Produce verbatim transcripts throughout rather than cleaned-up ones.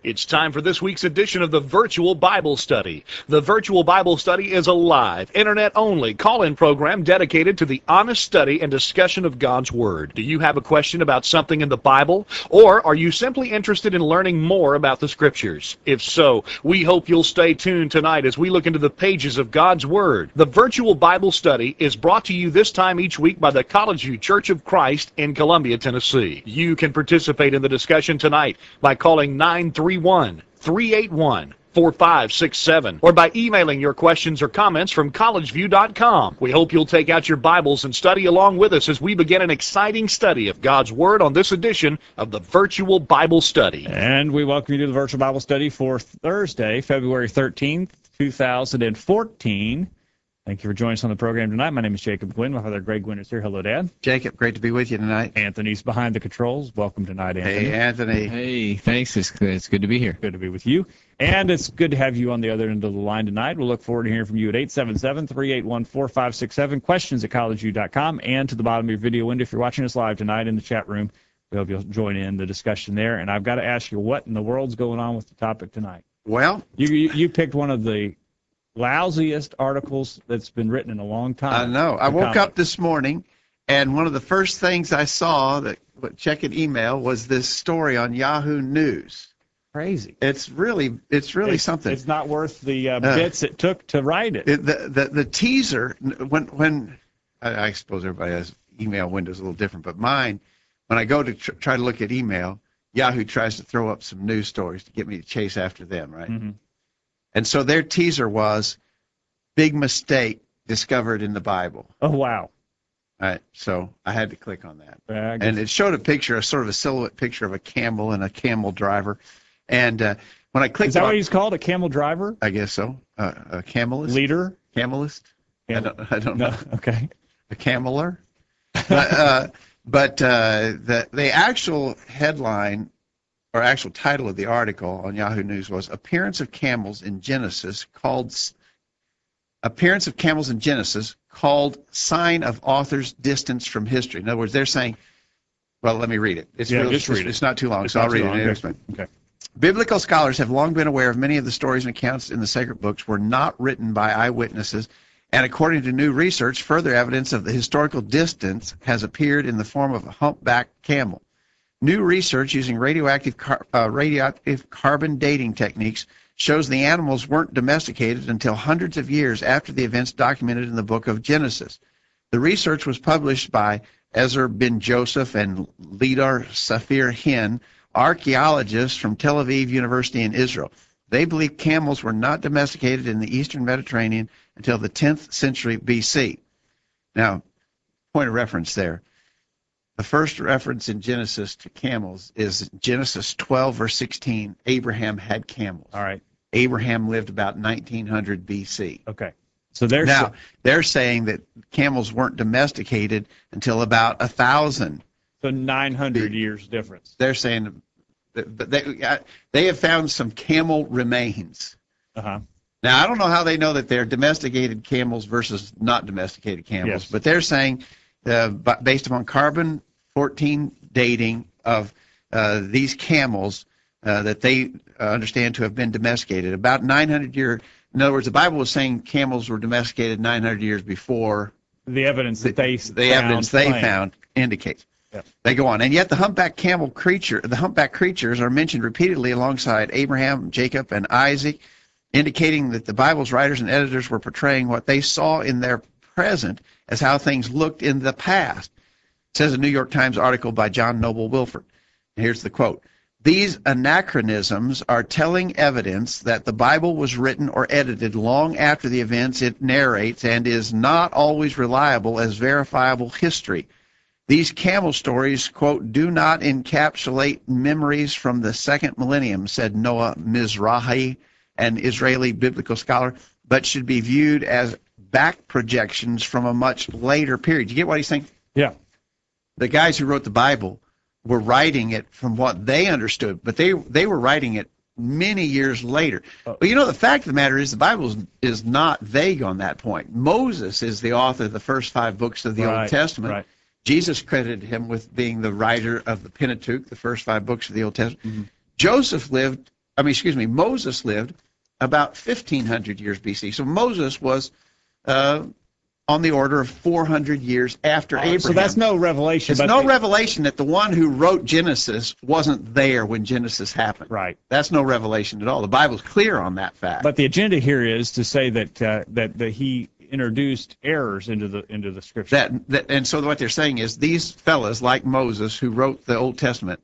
It's time for this week's edition of the Virtual Bible Study. The Virtual Bible Study is a live, internet-only call-in program dedicated to the honest study and discussion of God's Word. Do you have a question about something in the Bible? Or are you simply interested in learning more about the Scriptures? If so, we hope you'll stay tuned tonight as we look into the pages of God's Word. The Virtual Bible Study is brought to you this time each week by the College View Church of Christ in Columbia, Tennessee. You can participate in the discussion tonight by calling nine three one, three eight one, four five six seven or by emailing your questions or comments from college view dot com. We hope you'll take out your Bibles and study along with us as we begin an exciting study of God's Word on this edition of the Virtual Bible Study. And we welcome you to the Virtual Bible Study for Thursday, February thirteenth, two thousand fourteen. Thank you for joining us on the program tonight. My name is Jacob Gwynn. My father, Greg Gwynn, is here. Hello, Dad. Jacob, great to be with you tonight. Anthony's behind the controls. Welcome tonight, Anthony. Hey, Anthony. Hey, thanks. It's, it's good to be here. Good to be with you. And it's good to have you on the other end of the line tonight. We'll look forward to hearing from you at eight seven seven, three eight one, four five six seven, questions at college view dot com, and to the bottom of your video window if you're watching us live tonight in the chat room. We hope you'll join in the discussion there. And I've got to ask you, what in the world's going on with the topic tonight? Well, You, you, you picked one of the lousiest articles that's been written in a long time. I know. I woke up this morning, and one of the first things I saw that checking email was this story on Yahoo News. Crazy. It's really, it's really it's, something. It's not worth the uh, Uh, bits it took to write it. It, the, the the teaser when when I, I suppose everybody has email windows a little different, but mine, when I go to tr- try to look at email, Yahoo tries to throw up some news stories to get me to chase after them, right? Mm-hmm. And so their teaser was big mistake discovered in the Bible. Oh, wow. All right, so I had to click on that. Yeah, I guess- And it showed a picture, a sort of a silhouette picture of a camel and a camel driver. And uh, when I clicked Is that on, what he's called, a camel driver? I guess so, uh, a camelist? Leader? Camelist? I Camel- don't, I don't No, know. okay. A cameler? but uh, but uh, the, the actual headline or actual title of the article on Yahoo News was Appearance of Camels in Genesis called Appearance of Camels in Genesis called Sign of Author's Distance from History. In other words, they're saying, well, let me read it. It's, Yeah, real, just it's, read it. it's not too long, It's so not I'll read too it. long. and Okay. explain. Okay. Biblical scholars have long been aware of many of the stories and accounts in the sacred books were not written by eyewitnesses, and according to new research, further evidence of the historical distance has appeared in the form of a humpback camel. New research using radioactive car, uh, radioactive carbon dating techniques shows the animals weren't domesticated until hundreds of years after the events documented in the book of Genesis. The research was published by Ezer Ben Joseph and Lidar Safir Hin, archaeologists from Tel Aviv University in Israel. They believe camels were not domesticated in the eastern Mediterranean until the tenth century B C. Now, point of reference there. The first reference in Genesis to camels is Genesis twelve, verse sixteen. Abraham had camels. All right. Abraham lived about nineteen hundred B C. Okay. So there's Now, they're saying that camels weren't domesticated until about one thousand. so nine hundred years difference. They're saying that they, uh, they have found some camel remains. Uh-huh. Now, I don't know how they know that they're domesticated camels versus not domesticated camels, Yes. but they're saying, uh, b- based upon carbon fourteen dating of uh, these camels, uh, that they uh, understand to have been domesticated about nine hundred years. In other words, the Bible was saying camels were domesticated nine hundred years before The evidence that they the found evidence they claimed. found indicates. Yep. They go on, and yet the humpback camel creature, the humpback creatures, are mentioned repeatedly alongside Abraham, Jacob, and Isaac, indicating that the Bible's writers and editors were portraying what they saw in their present as how things looked in the past. It says a New York Times article by John Noble Wilford. And here's the quote. These anachronisms are telling evidence that the Bible was written or edited long after the events it narrates and is not always reliable as verifiable history. These camel stories, quote, do not encapsulate memories from the second millennium, said Noah Mizrahi, an Israeli biblical scholar, but should be viewed as back projections from a much later period. You get what he's saying? Yeah. The guys who wrote the Bible were writing it from what they understood, but they they were writing it many years later. Oh. But you know, the fact of the matter is the Bible is, is not vague on that point. Moses is the author of the first five books of the Right, Old Testament. right. Jesus credited him with being the writer of the Pentateuch, the first five books of the Old Testament. Mm-hmm. Joseph lived I mean, excuse me, Moses lived about fifteen hundred years B C. So Moses was uh, on the order of four hundred years after Abraham. So that's no revelation. It's but no the, revelation that the one who wrote Genesis wasn't there when Genesis happened. Right. That's no revelation at all. The Bible's clear on that fact. But the agenda here is to say that uh, that that he introduced errors into the into the scripture. That, that and so what they're saying is these fellas like Moses who wrote the Old Testament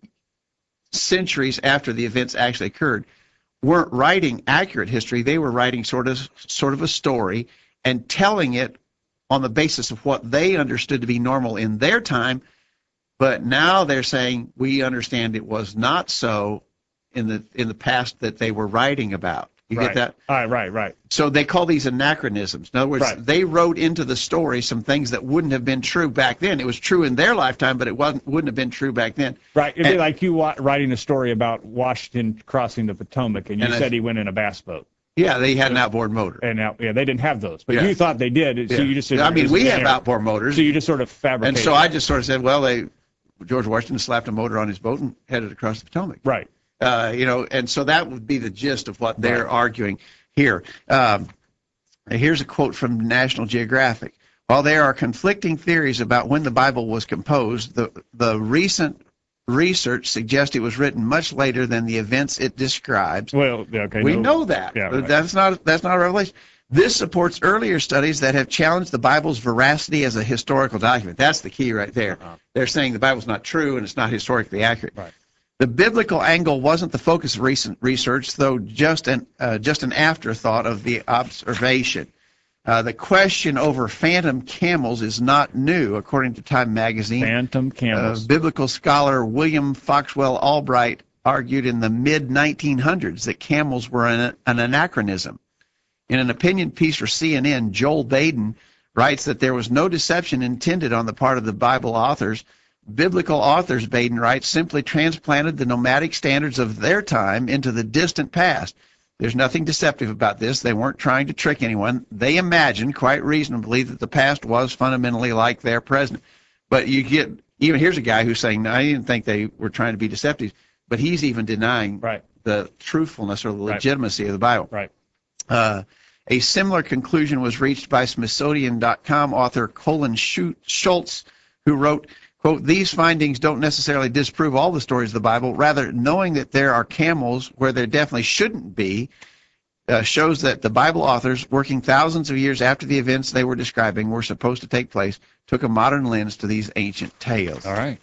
centuries after the events actually occurred weren't writing accurate history. They were writing sort of sort of a story and telling it on the basis of what they understood to be normal in their time. But now they're saying we understand it was not so in the in the past that they were writing about. You right. get that? All right, right, right. So they call these anachronisms. In other words, Right. they wrote into the story some things that wouldn't have been true back then. It was true in their lifetime, but it wasn't wouldn't have been true back then. Right. It'd be And- like you wa- writing a story about Washington crossing the Potomac, and you And I- said he went in a bass boat. Yeah, they had an outboard motor. And now, yeah, they didn't have those, but Yeah. you thought they did. So Yeah. you just I mean, it was we an have error. outboard motors. So you just sort of fabricated. And so I just sort of said, well, they George Washington slapped a motor on his boat and headed across the Potomac. right. Uh, you know, and so that would be the gist of what they're arguing here. Um, here's a quote from National Geographic. While there are conflicting theories about when the Bible was composed, the, the recent research suggests it was written much later than the events it describes. Well, yeah, okay. We no- know that. Yeah, right. That's not that's not a revelation. This supports earlier studies that have challenged the Bible's veracity as a historical document. That's the key right there. Uh-huh. They're saying the Bible's not true and it's not historically accurate. Right. The biblical angle wasn't the focus of recent research, though just an uh, just an afterthought of the observation. Uh, the question over phantom camels is not new, according to Time magazine. Phantom Uh, camels. biblical scholar William Foxwell Albright argued in the mid nineteen hundreds that camels were an, an anachronism. In an opinion piece for C N N, Joel Baden writes that there was no deception intended on the part of the Bible authors. Biblical authors, Baden writes, simply transplanted the nomadic standards of their time into the distant past. There's nothing deceptive about this. They weren't trying to trick anyone. They imagined, quite reasonably, that the past was fundamentally like their present. But you get, even here's a guy who's saying, no, I didn't think they were trying to be deceptive, but he's even denying Right. the truthfulness or the Right. legitimacy of the Bible. Right. Uh, a similar conclusion was reached by Smithsonian dot com author Colin Schultz, who wrote, quote, these findings don't necessarily disprove all the stories of the Bible. Rather, knowing that there are camels where there definitely shouldn't be uh, shows that the Bible authors, working thousands of years after the events they were describing were supposed to take place, took a modern lens to these ancient tales. All right.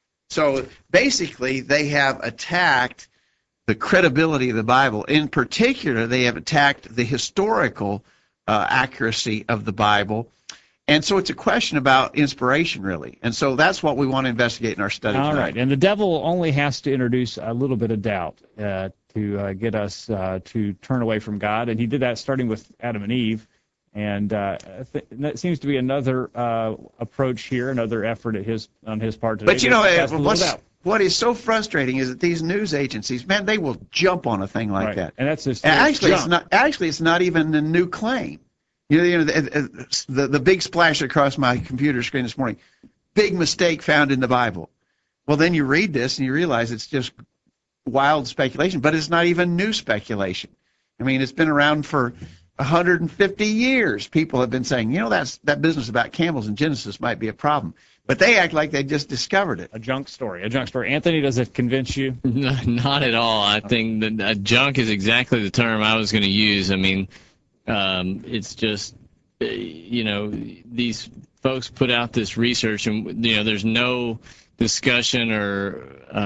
So basically, they have attacked the credibility of the Bible. In particular, they have attacked the historical uh, accuracy of the Bible. And so it's a question about inspiration, really. And so that's what we want to investigate in our study All tonight. right. And the devil only has to introduce a little bit of doubt uh, to uh, get us uh, to turn away from God. And he did that starting with Adam and Eve. And uh, I th- that seems to be another uh, approach here, another effort at his on his part today. But you know, to uh, cast a little what's, doubt. what is so frustrating is that these news agencies, man, they will jump on a thing like Right. that. And that's just And actually, it's junk. not. Actually, it's not even a new claim. You know, you know the, the the big splash across my computer screen this morning. Big mistake found in the Bible. Well, then you read this and you realize it's just wild speculation, but it's not even new speculation. I mean, it's been around for one hundred fifty years. People have been saying, you know, that's that business about camels in Genesis might be a problem, but they act like they just discovered it. A junk story. A junk story. Anthony, does it convince you? No, not at all. I think that uh, junk is exactly the term I was going to use. I mean, um, it's just, uh, you know, these folks put out this research, and you know, there's no discussion or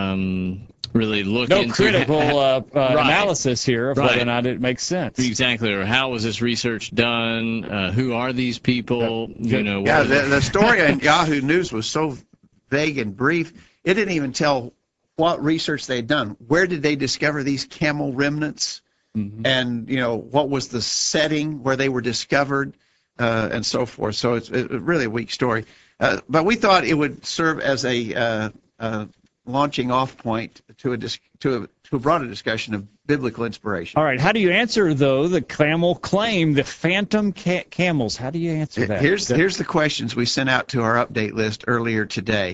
um, really look No into critical uh, uh, Right. analysis here of whether or Right. not it makes sense. exactly, or how was this research done? Uh, who are these people? Yeah. You know, Yeah, what are the, they- the story on Yahoo News was so vague and brief. It didn't even tell what research they'd done. Where did they discover these camel remnants? Mhm. And, you know, what was the setting where they were discovered, uh, and so forth. So it's, it's really a weak story. Uh, but we thought it would serve as a uh, uh, launching off point to a, dis- to, a, to a broader discussion of biblical inspiration. All right. How do you answer, though, the camel claim, the phantom ca- camels? How do you answer that? Here's That- here's the questions we sent out to our update list earlier today.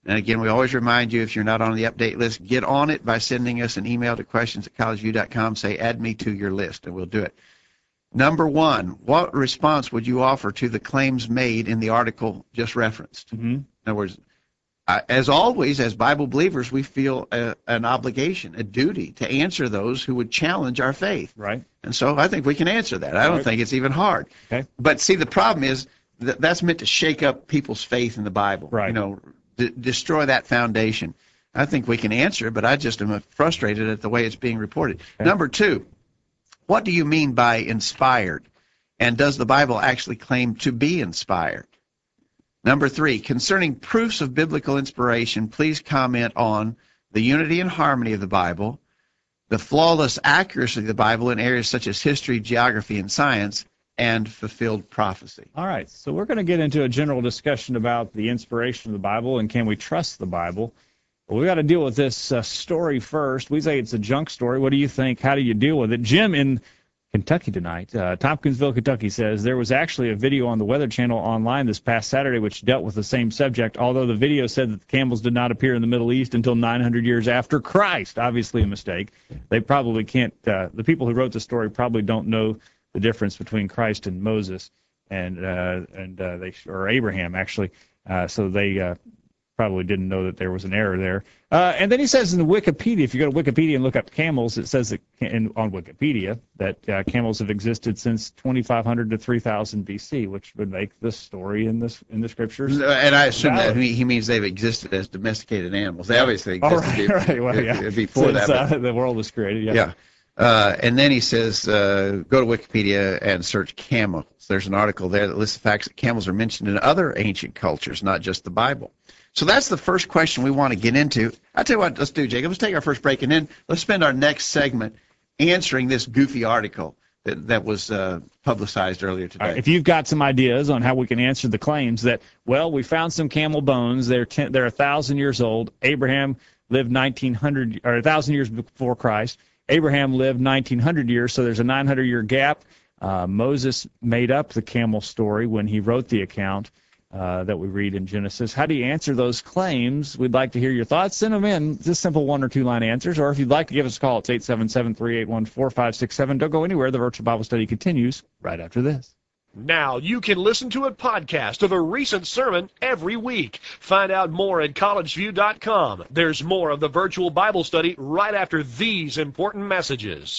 And again, we always remind you, if you're not on the update list, get on it by sending us an email to questions at collegeview dot com. Say, add me to your list, and we'll do it. Number one, what response would you offer to the claims made in the article just referenced? Mm-hmm. In other words, uh, as always, as Bible believers, we feel a, an obligation, a duty to answer those who would challenge our faith. Right. And so I think we can answer that. I don't Right. think it's even hard. Okay. But see, the problem is that that's meant to shake up people's faith in the Bible. Right. You know, d- destroy that foundation. I think we can answer, but I just am frustrated at the way it's being reported. Okay. Number two, what do you mean by inspired? And does the Bible actually claim to be inspired? Number three, concerning proofs of biblical inspiration, please comment on the unity and harmony of the Bible, the flawless accuracy of the Bible in areas such as history, geography, and science, and fulfilled prophecy. All right, so we're going to get into a general discussion about the inspiration of the Bible and can we trust the Bible. But we got to deal with this uh, story first. We say it's a junk story. What do you think? How do you deal with it? Jim in Kentucky tonight, uh, Tompkinsville, Kentucky, says there was actually a video on the Weather Channel online this past Saturday which dealt with the same subject, although the video said that the camels did not appear in the Middle East until nine hundred years after Christ. Obviously a mistake. They probably can't, uh, the people who wrote the story probably don't know the difference between Christ and Moses and uh, and uh, they or Abraham actually. Uh, so they uh, probably didn't know that there was an error there. Uh, and then he says in the Wikipedia, if you go to Wikipedia and look up camels, it says that in, on Wikipedia that uh, camels have existed since twenty-five hundred to three thousand B C, which would make this story in this in the scriptures. And I assume valid. that he he means they've existed as domesticated animals. They obviously All existed right, right. Well, yeah. before Since, that. but- uh, the world was created. Yeah. Yeah. Uh, and then he says, uh, go to Wikipedia and search camels. There's an article there that lists the facts that camels are mentioned in other ancient cultures, not just the Bible. So that's the first question we want to get into. I'll tell you what, let's do, Jacob. Let's take our first break, and then let's spend our next segment answering this goofy article that, that was uh, publicized earlier today. All right, if you've got some ideas on how we can answer the claims that, well, we found some camel bones, they're ten, they're a thousand years old. Abraham lived nineteen hundred or a thousand years before Christ. Abraham lived nineteen hundred years, so there's a nine hundred year gap. Uh, Moses made up the camel story when he wrote the account uh, that we read in Genesis. How do you answer those claims? We'd like to hear your thoughts. Send them in, just simple one or two line answers, or if you'd like to give us a call, it's eight seven seven, three eight one, four five six seven. Don't go anywhere. The virtual Bible study continues right after this. Now you can listen to a podcast of a recent sermon every week. Find out more at college view dot com. There's more of the virtual Bible study right after these important messages.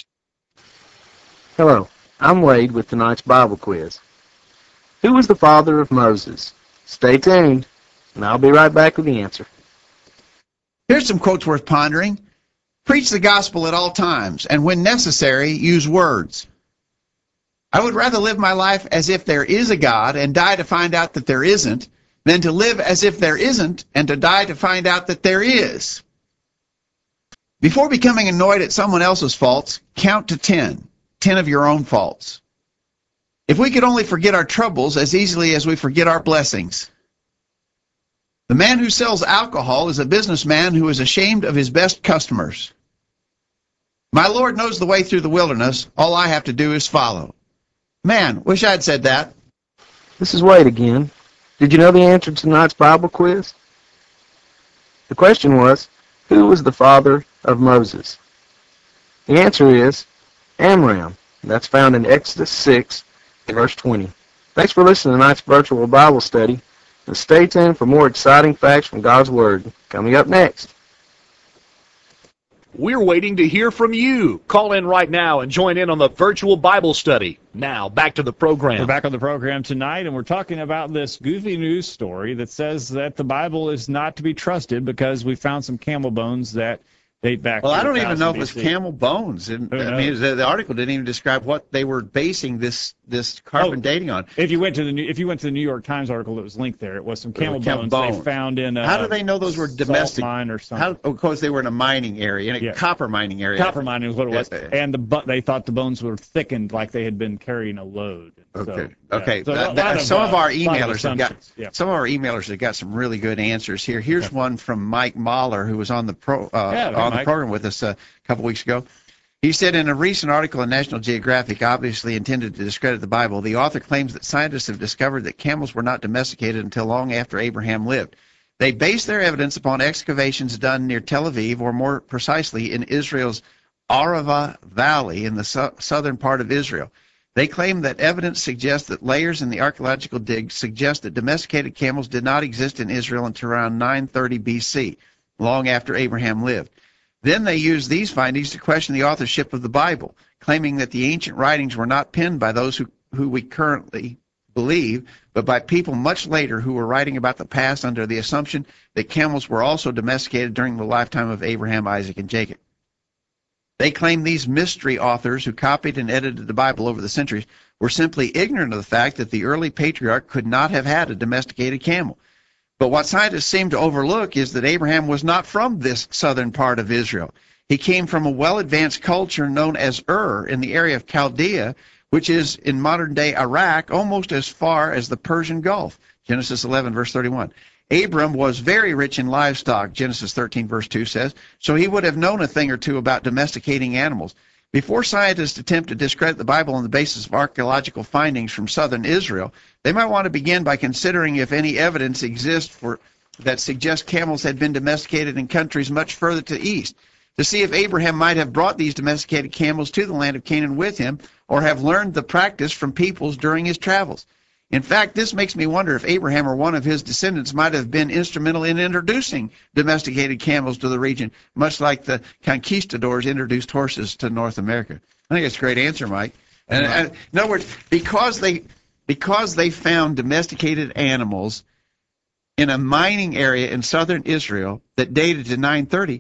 Hello, I'm Wade with tonight's Bible quiz. Who was the father of Moses? Stay tuned, and I'll be right back with the answer. Here's some quotes worth pondering. Preach the gospel at all times, and when necessary, use words. I would rather live my life as if there is a God and die to find out that there isn't, than to live as if there isn't and to die to find out that there is. Before becoming annoyed at someone else's faults, count to ten. Ten of your own faults. If we could only forget our troubles as easily as we forget our blessings. The man who sells alcohol is a businessman who is ashamed of his best customers. My Lord knows the way through the wilderness. All I have to do is follow. Man, wish I'd said that. This is Wade again. Did you know the answer to tonight's Bible quiz? The question was, who was the father of Moses? The answer is Amram. That's found in Exodus six, verse twenty. Thanks for listening to tonight's virtual Bible study, and stay tuned for more exciting facts from God's Word. Coming up next. We're waiting to hear from you. Call in right now and join in on the virtual Bible study. Now, back to the program. We're back on the program tonight, and we're talking about this goofy news story that says that the Bible is not to be trusted because we found some camel bones that date back Well, to I don't one even thousand know if it's B C. camel bones. And, Who I mean, knows? the, the article didn't even describe what they were basing this this carbon Oh. dating on. If you went to the New, if you went to the New York Times article that was linked there, it was some camel, camel bones, bones. they found in a How do they know those were salt domestic? mine or something. How, of course, they were in a mining area, in a Yeah. copper mining area. Copper mining is what it was, Yeah. and the bu- they thought the bones were thickened like they had been carrying a load. Okay. So, yeah. Okay. So a That- lot that- of, some of uh, our lot emailers have got assumptions. Yeah. some of our emailers have got some really good answers here. Here's one from Mike Mahler, who was on the pro uh, Yeah, hey, on the Mike. program with us uh, a couple weeks ago. He said in a recent article in National Geographic, obviously intended to discredit the Bible, the author claims that scientists have discovered that camels were not domesticated until long after Abraham lived. They base their evidence upon excavations done near Tel Aviv, or more precisely in Israel's Arava Valley in the su- southern part of Israel. They claim that evidence suggests that layers in the archaeological dig suggest that domesticated camels did not exist in Israel until around nine thirty B C, long after Abraham lived. Then they use these findings to question the authorship of the Bible, claiming that the ancient writings were not penned by those who, who we currently believe, but by people much later who were writing about the past under the assumption that camels were also domesticated during the lifetime of Abraham, Isaac, and Jacob. They claim these mystery authors who copied and edited the Bible over the centuries were simply ignorant of the fact that the early patriarch could not have had a domesticated camel. But what scientists seem to overlook is that Abraham was not from this southern part of Israel. He came from a well-advanced culture known as Ur in the area of Chaldea, which is in modern-day Iraq, almost as far as the Persian Gulf. Genesis eleven, verse thirty-one. Abram was very rich in livestock, Genesis thirteen, verse two says, so he would have known a thing or two about domesticating animals. Before scientists attempt to discredit the Bible on the basis of archaeological findings from southern Israel, they might want to begin by considering if any evidence exists for that suggests camels had been domesticated in countries much further to the east, to see if Abraham might have brought these domesticated camels to the land of Canaan with him, or have learned the practice from peoples during his travels. In fact, this makes me wonder if Abraham or one of his descendants might have been instrumental in introducing domesticated camels to the region, much like the conquistadors introduced horses to North America. I think it's a great answer, Mike. And, and in other words, because they because they found domesticated animals in a mining area in southern Israel that dated to nine thirty,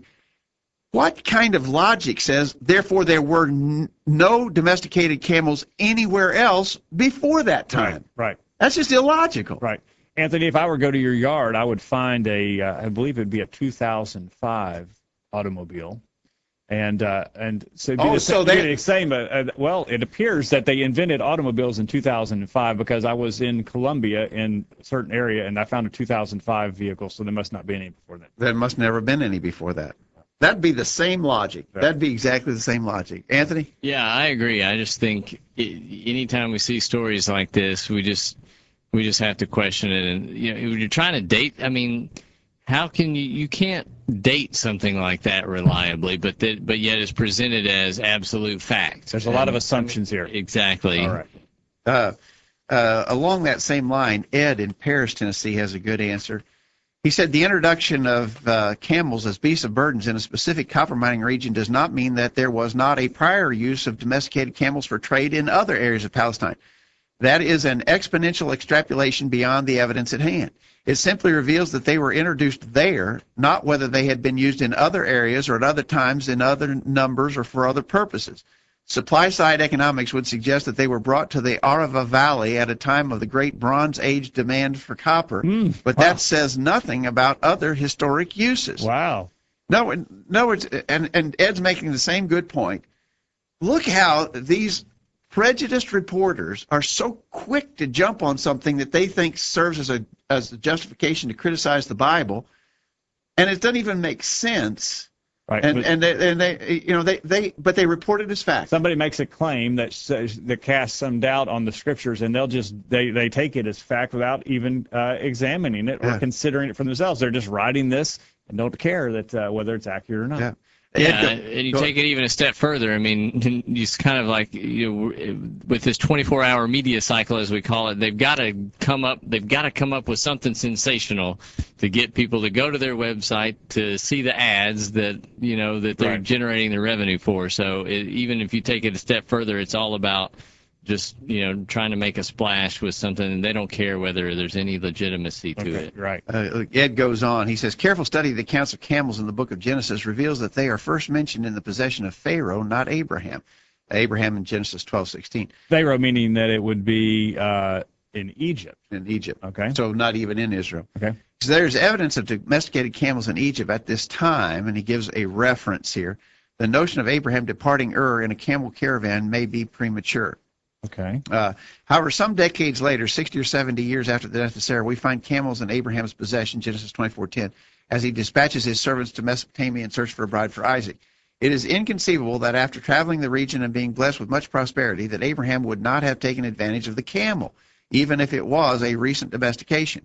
what kind of logic says, therefore, there were n- no domesticated camels anywhere else before that time? Right, right. That's just illogical. Right. Anthony, if I were to go to your yard, I would find a, uh, I believe it'd be a two thousand five automobile. And uh, and so it'd be Oh, the so same, they- the same uh, uh, well, it appears that they invented automobiles in two thousand five, because I was in Colombia in a certain area, and I found a two thousand five vehicle, so there must not be any before that. There must never have been any before that. That'd be the same logic. Yeah. That'd be exactly the same logic. Anthony? Yeah, I agree. I just think it, anytime we see stories like this, we just we just have to question it. And you know, when you're trying to date, I mean, how can you you can't date something like that reliably, but that but yet it's presented as absolute fact. There's a lot of assumptions here. Exactly. All right. Uh, uh, along that same line, Ed in Paris, Tennessee, has a good answer. He said the introduction of uh, camels as beasts of burdens in a specific copper mining region does not mean that there was not a prior use of domesticated camels for trade in other areas of Palestine. That is an exponential extrapolation beyond the evidence at hand. It simply reveals that they were introduced there, not whether they had been used in other areas or at other times in other numbers or for other purposes. Supply-side economics would suggest that they were brought to the Arava Valley at a time of the great Bronze Age demand for copper, Mm, but wow. that says nothing about other historic uses. Wow. No, in other words, and, and Ed's making the same good point. Look how these prejudiced reporters are so quick to jump on something that they think serves as a as a justification to criticize the Bible, and it doesn't even make sense. Right. And but and they, and they you know they, they but they report it as fact. somebody makes a claim that says, that casts some doubt on the scriptures, and they'll just they, they take it as fact without even uh, examining it or Yeah. considering it for themselves. They're just writing this and don't care that uh, whether it's accurate or not. Yeah. Yeah, Go- and you go- take it even a step further. I mean, it's kind of like, you know, with this twenty-four hour media cycle, as we call it, they've got to come up. They've got to come up with something sensational to get people to go to their website to see the ads that you know that they're Right. generating the revenue for. So it, even if you take it a step further, it's all about just you know trying to make a splash with something, and they don't care whether there's any legitimacy to Okay, it. right. Uh, Ed goes on. He says, careful study of the accounts of camels in the book of Genesis reveals that they are first mentioned in the possession of Pharaoh, not Abraham. Abraham in Genesis twelve sixteen Pharaoh, meaning that it would be uh, in Egypt. in Egypt. Okay. So not even in Israel. Okay. So there's evidence of domesticated camels in Egypt at this time, and he gives a reference here. The notion of Abraham departing Ur in a camel caravan may be premature. Okay. Uh, however, some decades later, sixty or seventy years after the death of Sarah, we find camels in Abraham's possession, Genesis twenty-four ten, as he dispatches his servants to Mesopotamia in search for a bride for Isaac. It is inconceivable that after traveling the region and being blessed with much prosperity, that Abraham would not have taken advantage of the camel, even if it was a recent domestication.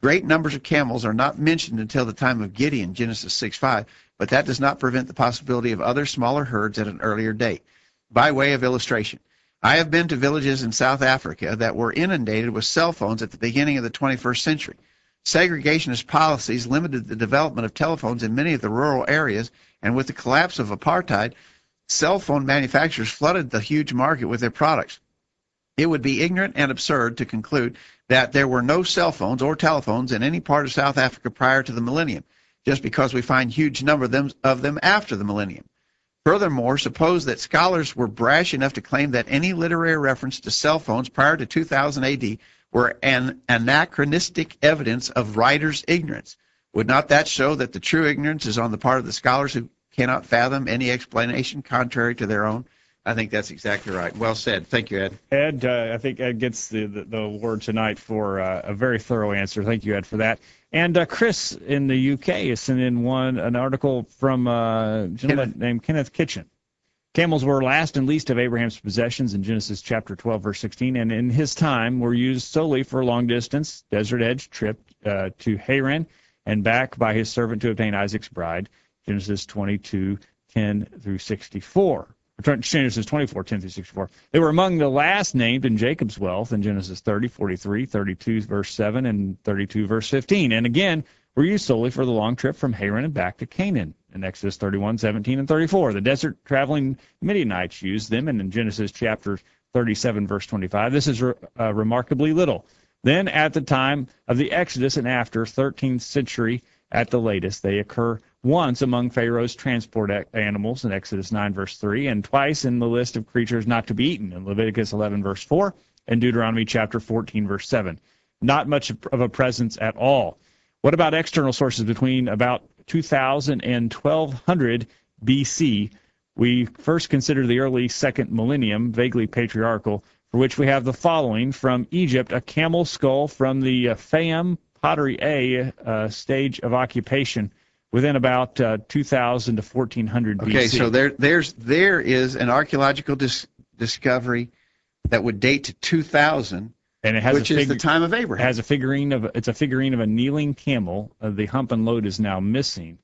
Great numbers of camels are not mentioned until the time of Gideon, Genesis six five, but that does not prevent the possibility of other smaller herds at an earlier date. By way of illustration, I have been to villages in South Africa that were inundated with cell phones at the beginning of the twenty-first century. Segregationist policies limited the development of telephones in many of the rural areas, and with the collapse of apartheid, cell phone manufacturers flooded the huge market with their products. It would be ignorant and absurd to conclude that there were no cell phones or telephones in any part of South Africa prior to the millennium, just because we find huge number of them, of them after the millennium. Furthermore, suppose that scholars were brash enough to claim that any literary reference to cell phones prior to two thousand A D were an anachronistic evidence of writers' ignorance. Would not that show that the true ignorance is on the part of the scholars who cannot fathom any explanation contrary to their own? I think that's exactly right. Well said. Thank you, Ed. Ed, uh, I think Ed gets the, the, the award tonight for uh, a very thorough answer. Thank you, Ed, for that. And uh, Chris in the U K has sent in one an article from uh, a gentleman Kenneth. named Kenneth Kitchen. Camels were last and least of Abraham's possessions in Genesis chapter twelve, verse sixteen, and in his time were used solely for long-distance, desert-edge trip uh, to Haran and back by his servant to obtain Isaac's bride, Genesis twenty-two, ten through sixty-four. Genesis twenty-four, ten through sixty-four. They were among the last named in Jacob's wealth in Genesis thirty, forty-three, thirty-two, verse seven, and thirty-two, verse fifteen. And again, were used solely for the long trip from Haran and back to Canaan in Exodus thirty-one, seventeen, and thirty-four. The desert traveling Midianites used them, and in Genesis chapter thirty-seven, verse twenty-five, this is re- uh, remarkably little. Then at the time of the Exodus and after, thirteenth century at the latest, they occur once among Pharaoh's transport animals in Exodus nine, verse three, and twice in the list of creatures not to be eaten in Leviticus eleven, verse four, and Deuteronomy chapter fourteen, verse seven. Not much of a presence at all. What about external sources between about two thousand and twelve hundred B C? We first consider the early second millennium, vaguely patriarchal, for which we have the following from Egypt: a camel skull from the uh, Fayum Pottery A uh, stage of occupation within about uh, two thousand to fourteen hundred B C. Okay, so there, there's, there is an archaeological dis- discovery that would date to two thousand, and it has which a is the time of Abraham. It has a figurine of it's a figurine of a kneeling camel. Uh, the hump and load is now missing.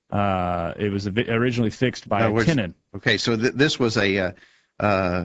Uh, it was a, originally fixed by no, a tenon. Okay, so th- this was a uh, uh,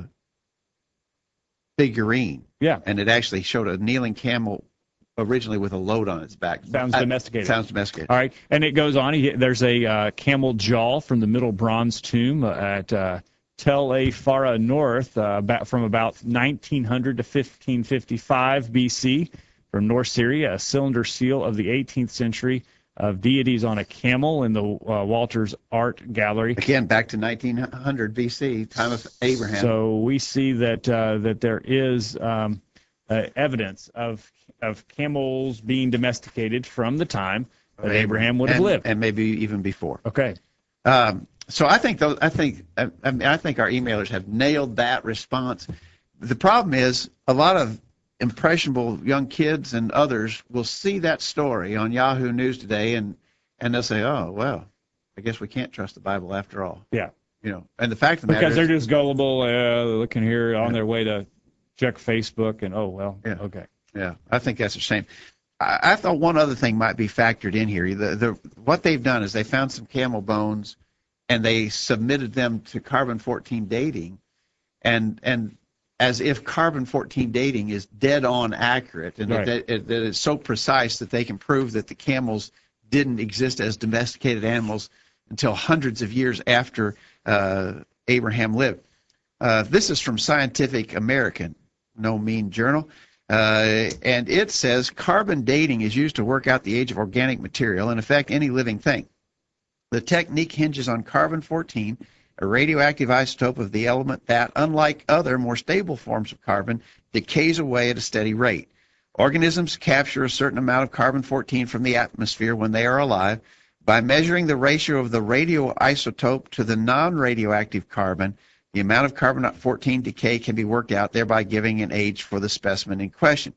figurine. Yeah, and it actually showed a kneeling camel originally with a load on its back. Sounds I, domesticated. Sounds domesticated. All right, and it goes on. He, there's a uh, camel jaw from the Middle Bronze tomb at uh, Tel El Farah North, uh, about, from about nineteen hundred to fifteen fifty-five B C, from North Syria. A cylinder seal of the eighteenth century of deities on a camel in the uh, Walters Art Gallery. Again, back to nineteen hundred B C, time of Abraham. So we see that uh, that there is um, uh, evidence of of camels being domesticated from the time that Abraham would have and, lived, and maybe even before. Okay. Um, so I think those. I think. I, I mean, I think our emailers have nailed that response. The problem is a lot of impressionable young kids and others will see that story on Yahoo News today, and and they'll say, "Oh, well, I guess we can't trust the Bible after all." Yeah. You know, and the fact of the matter because is, they're just gullible, uh, looking here on their way to check Facebook, and oh well, yeah. okay. Yeah, I think that's a shame. I, I thought one other thing might be factored in here. The, the, what they've done is they found some camel bones, and they submitted them to carbon fourteen dating, and and as if carbon fourteen dating is dead on accurate, and right. that, that, that it's so precise that they can prove that the camels didn't exist as domesticated animals until hundreds of years after uh, Abraham lived. Uh, this is from Scientific American, no mean journal. Uh, and it says carbon dating is used to work out the age of organic material and affect any living thing. The technique hinges on carbon fourteen, a radioactive isotope of the element that, unlike other more stable forms of carbon, decays away at a steady rate. Organisms capture a certain amount of carbon fourteen from the atmosphere when they are alive. By measuring the ratio of the radioisotope to the non-radioactive carbon, the amount of carbon fourteen decay can be worked out, thereby giving an age for the specimen in question.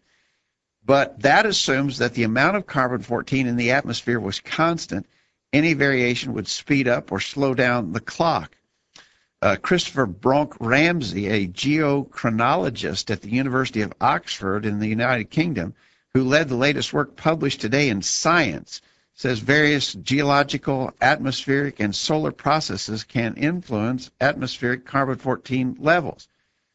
But that assumes that the amount of carbon fourteen in the atmosphere was constant. Any variation would speed up or slow down the clock. Uh, Christopher Bronk Ramsey, a geochronologist at the University of Oxford in the United Kingdom, who led the latest work published today in Science, says various geological, atmospheric, and solar processes can influence atmospheric carbon fourteen levels.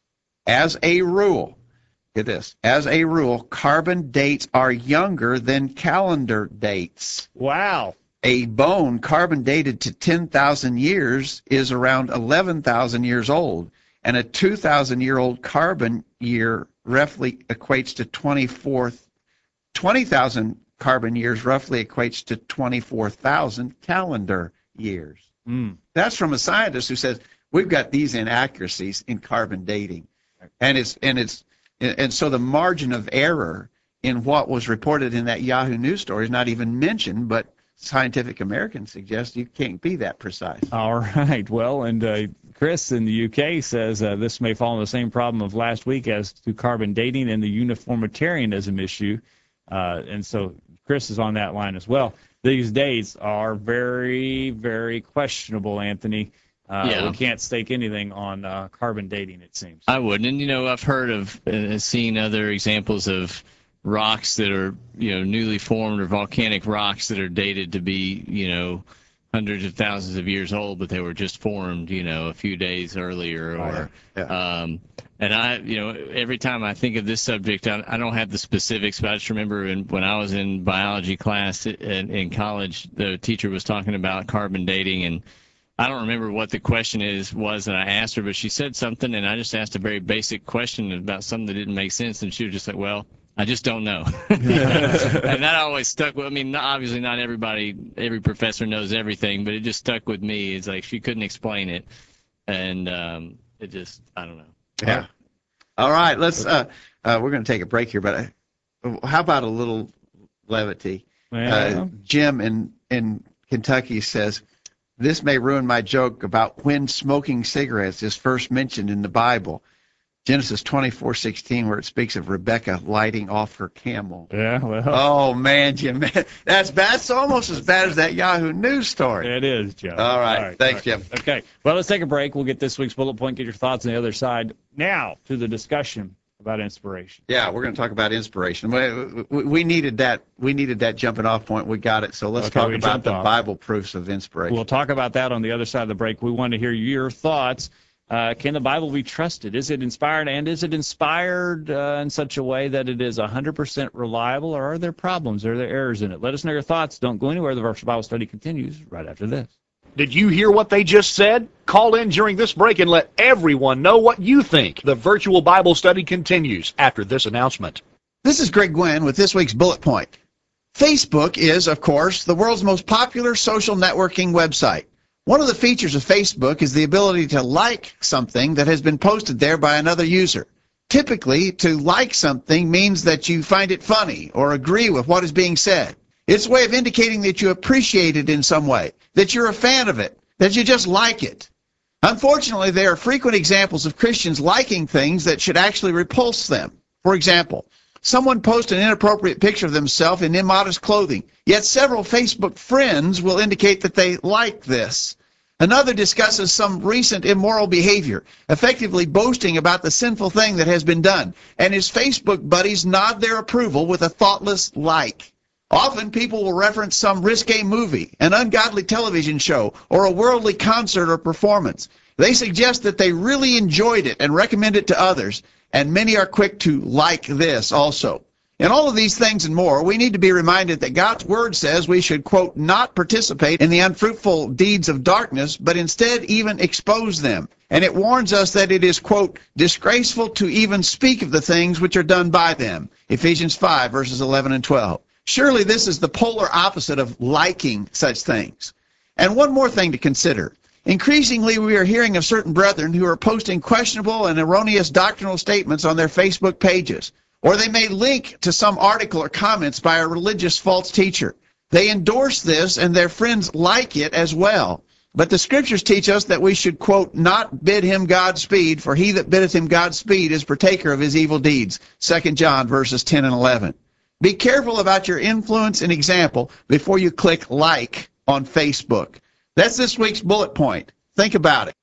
As a rule, get this, as a rule, carbon dates are younger than calendar dates. Wow. A bone carbon dated to ten thousand years is around eleven thousand years old, and a two thousand year old carbon year roughly equates to twenty-four, twenty thousand carbon years roughly equates to twenty-four thousand calendar years. Mm. That's from a scientist who says we've got these inaccuracies in carbon dating, and it's and it's and so the margin of error in what was reported in that Yahoo News story is not even mentioned, but Scientific American suggests you can't be that precise. All right. Well, and uh, Chris in the U K says uh, this may fall in the same problem of last week as to carbon dating and the uniformitarianism issue. Uh, and so Chris is on that line as well. These dates are very, very questionable, Anthony. Uh, Yeah. We can't stake anything on uh, carbon dating, it seems. I wouldn't. And, you know, I've heard of uh, seen other examples of rocks that are, you know, newly formed or volcanic rocks that are dated to be, you know, hundreds of thousands of years old, but they were just formed, you know, a few days earlier. Or, yeah. um, and I, you know, every time I think of this subject, I, I don't have the specifics, but I just remember in, when I was in biology class in, in college, the teacher was talking about carbon dating, and I don't remember what the question is was that I asked her, but she said something, and I just asked a very basic question about something that didn't make sense, and she was just like, well, I just don't know. And that always stuck with, I mean, obviously not everybody, every professor knows everything, but it just stuck with me. It's like she couldn't explain it, and um, it just, I don't know. Yeah. All right, let's, uh, uh, we're going to take a break here, but uh, how about a little levity? Yeah. Uh, Jim in, in Kentucky says, this may ruin my joke about when smoking cigarettes is first mentioned in the Bible. Genesis twenty-four sixteen, where it speaks of Rebecca lighting off her camel. Yeah, well, Oh, man, Jim, that's bad. That's almost as bad as that Yahoo News story. it is, Joe. All right. Thanks, all right. Jim. Okay, well, let's take a break. We'll get this week's bullet point, get your thoughts on the other side. Now to the discussion about inspiration. Yeah, we're going to talk about inspiration. We, we, we needed that. We needed that jumping off point. We got it. So let's Okay, talk we about jumped the off. Bible proofs of inspiration. We'll talk about that on the other side of the break. We want to hear your thoughts. Uh, can the Bible be trusted? Is it inspired, and is it inspired uh, in such a way that it is one hundred percent reliable, or are there problems? Are there errors in it? Let us know your thoughts. Don't go anywhere. The Virtual Bible Study continues right after this. Did you hear what they just said? Call in during this break and let everyone know what you think. The virtual Bible study continues after this announcement. This is Greg Gwynn with this week's bullet point. Facebook is, of course, the world's most popular social networking website. One of the features of Facebook is the ability to like something that has been posted there by another user. Typically, to like something means that you find it funny or agree with what is being said. It's a way of indicating that you appreciate it in some way, that you're a fan of it, that you just like it. Unfortunately, there are frequent examples of Christians liking things that should actually repulse them. For example, someone posts an inappropriate picture of themselves in immodest clothing, yet several Facebook friends will indicate that they like this. Another discusses some recent immoral behavior, effectively boasting about the sinful thing that has been done, and his Facebook buddies nod their approval with a thoughtless like. Often people will reference some risque movie, an ungodly television show, or a worldly concert or performance. They suggest that they really enjoyed it and recommend it to others, and many are quick to like this also. In all of these things and more, we need to be reminded that God's Word says we should, quote, not participate in the unfruitful deeds of darkness, but instead even expose them. And it warns us that it is, quote, disgraceful to even speak of the things which are done by them. Ephesians five, verses eleven and twelve. Surely this is the polar opposite of liking such things. And one more thing to consider. Increasingly, we are hearing of certain brethren who are posting questionable and erroneous doctrinal statements on their Facebook pages. Or they may link to some article or comments by a religious false teacher. They endorse this and their friends like it as well. But the scriptures teach us that we should, quote, not bid him Godspeed, for he that biddeth him Godspeed is partaker of his evil deeds. Second John verses ten and eleven. Be careful about your influence and example before you click like on Facebook. That's this week's bullet point. Think about it.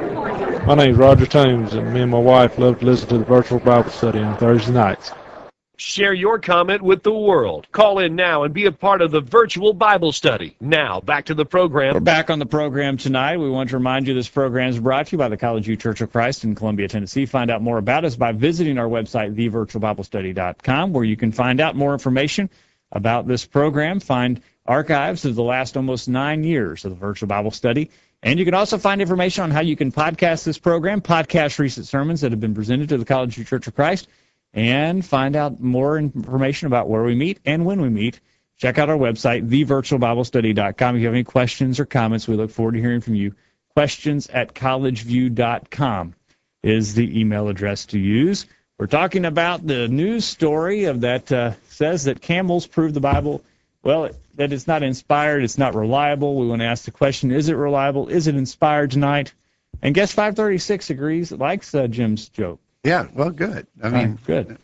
My name is Roger Toombs, and me and my wife love to listen to the virtual Bible study on Thursday nights. Share your comment with the world. Call in now and be a part of the virtual Bible study. Now, back to the program. We're back on the program tonight. We want to remind you this program is brought to you by the College View Church of Christ in Columbia, Tennessee. Find out more about us by visiting our website, the virtual bible study dot com, where you can find out more information about this program, find archives of the last almost nine years of the virtual Bible study. And you can also find information on how you can podcast this program, podcast recent sermons that have been presented to the College View Church of Christ, and find out more information about where we meet and when we meet. Check out our website, the virtual bible study dot com. If you have any questions or comments, we look forward to hearing from you. Questions at college view dot com is the email address to use. We're talking about the news story of that uh, says that camels prove the Bible, well, that it's not inspired, it's not reliable. We want to ask the question, is it reliable? Is it inspired tonight? And Guest five thirty-six agrees, likes uh, Jim's joke. Yeah, well, good. I mean, Right, good.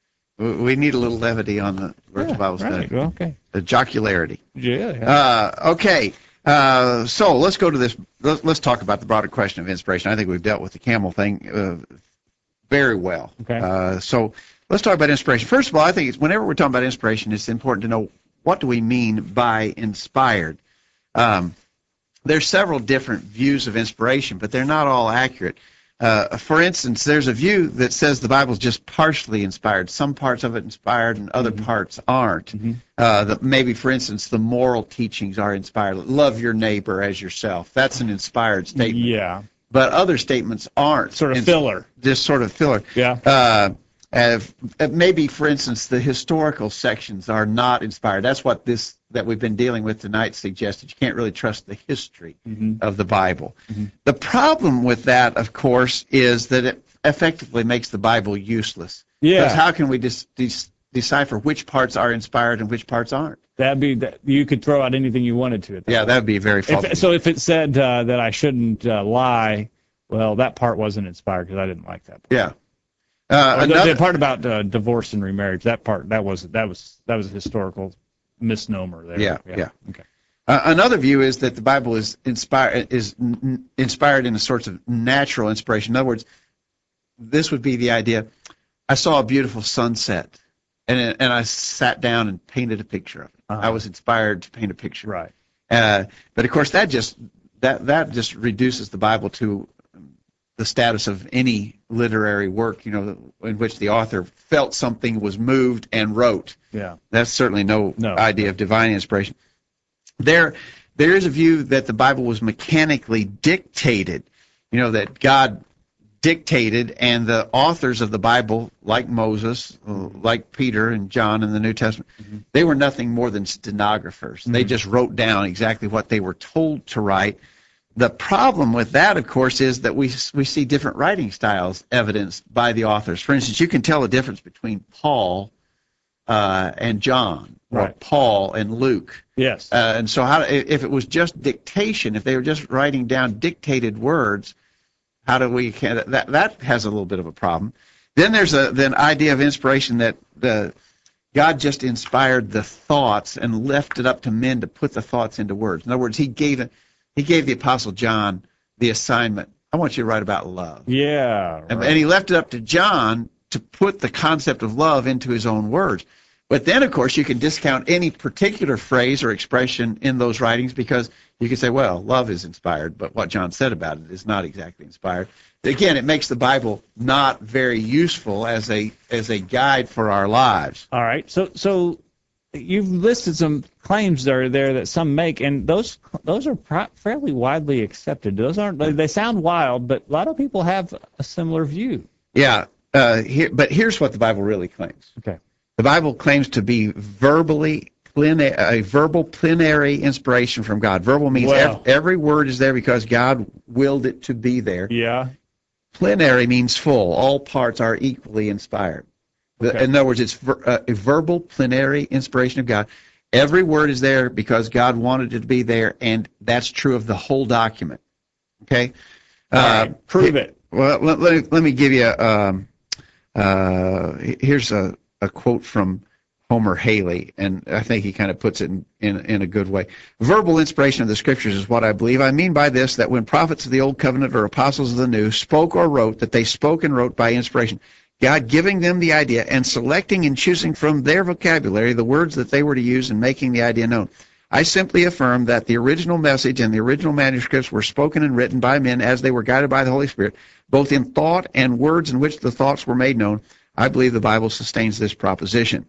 w- we need a little levity on the virtual Yeah, Bible study. right, well, okay. The jocularity. Yeah. yeah. Uh, okay, uh, so let's go to this. Let's, let's talk about the broader question of inspiration. I think we've dealt with the camel thing uh, very well. Okay. Uh, so let's talk about inspiration. First of all, I think it's, whenever we're talking about inspiration, it's important to know what do we mean by inspired. Um, there's several different views of inspiration, but they're not all accurate. Uh, for instance, there's a view that says the Bible's just partially inspired. Some parts of it inspired and other Mhm. parts aren't. Mhm. Uh, the, maybe, for instance, the moral teachings are inspired. Love your neighbor as yourself. That's an inspired statement. Yeah. But other statements aren't. Sort of Ins- filler. Just sort of filler. Yeah. Uh, uh, maybe, for instance, the historical sections are not inspired. That's what this that we've been dealing with tonight suggested. You can't really trust the history Mhm. of the Bible. Mhm. The problem with that, of course, is that it effectively makes the Bible useless. Yeah. Because how can we dis- dis- decipher which parts are inspired and which parts aren't? That'd be that you could throw out anything you wanted to. At that Yeah, point. that would be very faulty. If, so if it said uh, that I shouldn't uh, lie, well, that part wasn't inspired because I didn't like that part. yeah. Uh, Or the, another, the part about uh, divorce and remarriage, that part that was that was that was a historical misnomer there. Yeah, yeah. Okay. Uh, another view is that the Bible is inspired is n- n- inspired in a sort of natural inspiration. In other words, this would be the idea. I saw a beautiful sunset, and and I sat down and painted a picture of it. Uh-huh. I was inspired to paint a picture. Right. Uh, but of course, that just that that just reduces the Bible to the status of any literary work, you know, in which the author felt something, was moved, and wrote. Yeah. That's certainly no, No. idea of divine inspiration. There, there is a view that the Bible was mechanically dictated, you know, that God dictated, and the authors of the Bible, like Moses, uh, like Peter and John in the New Testament, Mm-hmm. they were nothing more than stenographers. They Mhm. just wrote down exactly what they were told to write. The problem with that, of course, is that we we see different writing styles evidenced by the authors. For instance, you can tell the difference between Paul uh, and John, or Right. Paul and Luke. Yes. Uh, and so, how if it was just dictation, if they were just writing down dictated words, how do we can that that has a little bit of a problem. Then there's a the idea of inspiration that the God just inspired the thoughts and left it up to men to put the thoughts into words. In other words, he gave it. He gave the Apostle John the assignment. I want you to write about love. yeah. And, right. and he left it up to John to put the concept of love into his own words. But then, of course, you can discount any particular phrase or expression in those writings because you can say, well, love is inspired, but what John said about it is not exactly inspired. Again, it makes the Bible not very useful as a as a guide for our lives. All right. So so you've listed some claims that are there that some make, and those those are pro- fairly widely accepted. Those aren't they, they sound wild, but a lot of people have a similar view. Yeah, uh, here, but here's what the Bible really claims. Okay. The Bible claims to be verbally plena- a verbal plenary inspiration from God. Verbal means Wow. ev- every word is there because God willed it to be there. Yeah. Plenary means full. All parts are equally inspired. The- Okay. In other words, it's ver- uh, a verbal plenary inspiration of God. Every word is there because God wanted it to be there, and that's true of the whole document. Okay? All right. Prove it. Well, let, let, me, let me give you a, um, uh, here's a, a quote from Homer Haley, and I think he kind of puts it in, in, in a good way. Verbal inspiration of the Scriptures is what I believe. I mean by this that when prophets of the Old Covenant or apostles of the New spoke or wrote, that they spoke and wrote by inspiration. God giving them the idea and selecting and choosing from their vocabulary the words that they were to use in making the idea known. I simply affirm that the original message and the original manuscripts were spoken and written by men as they were guided by the Holy Spirit, both in thought and words in which the thoughts were made known. I believe the Bible sustains this proposition.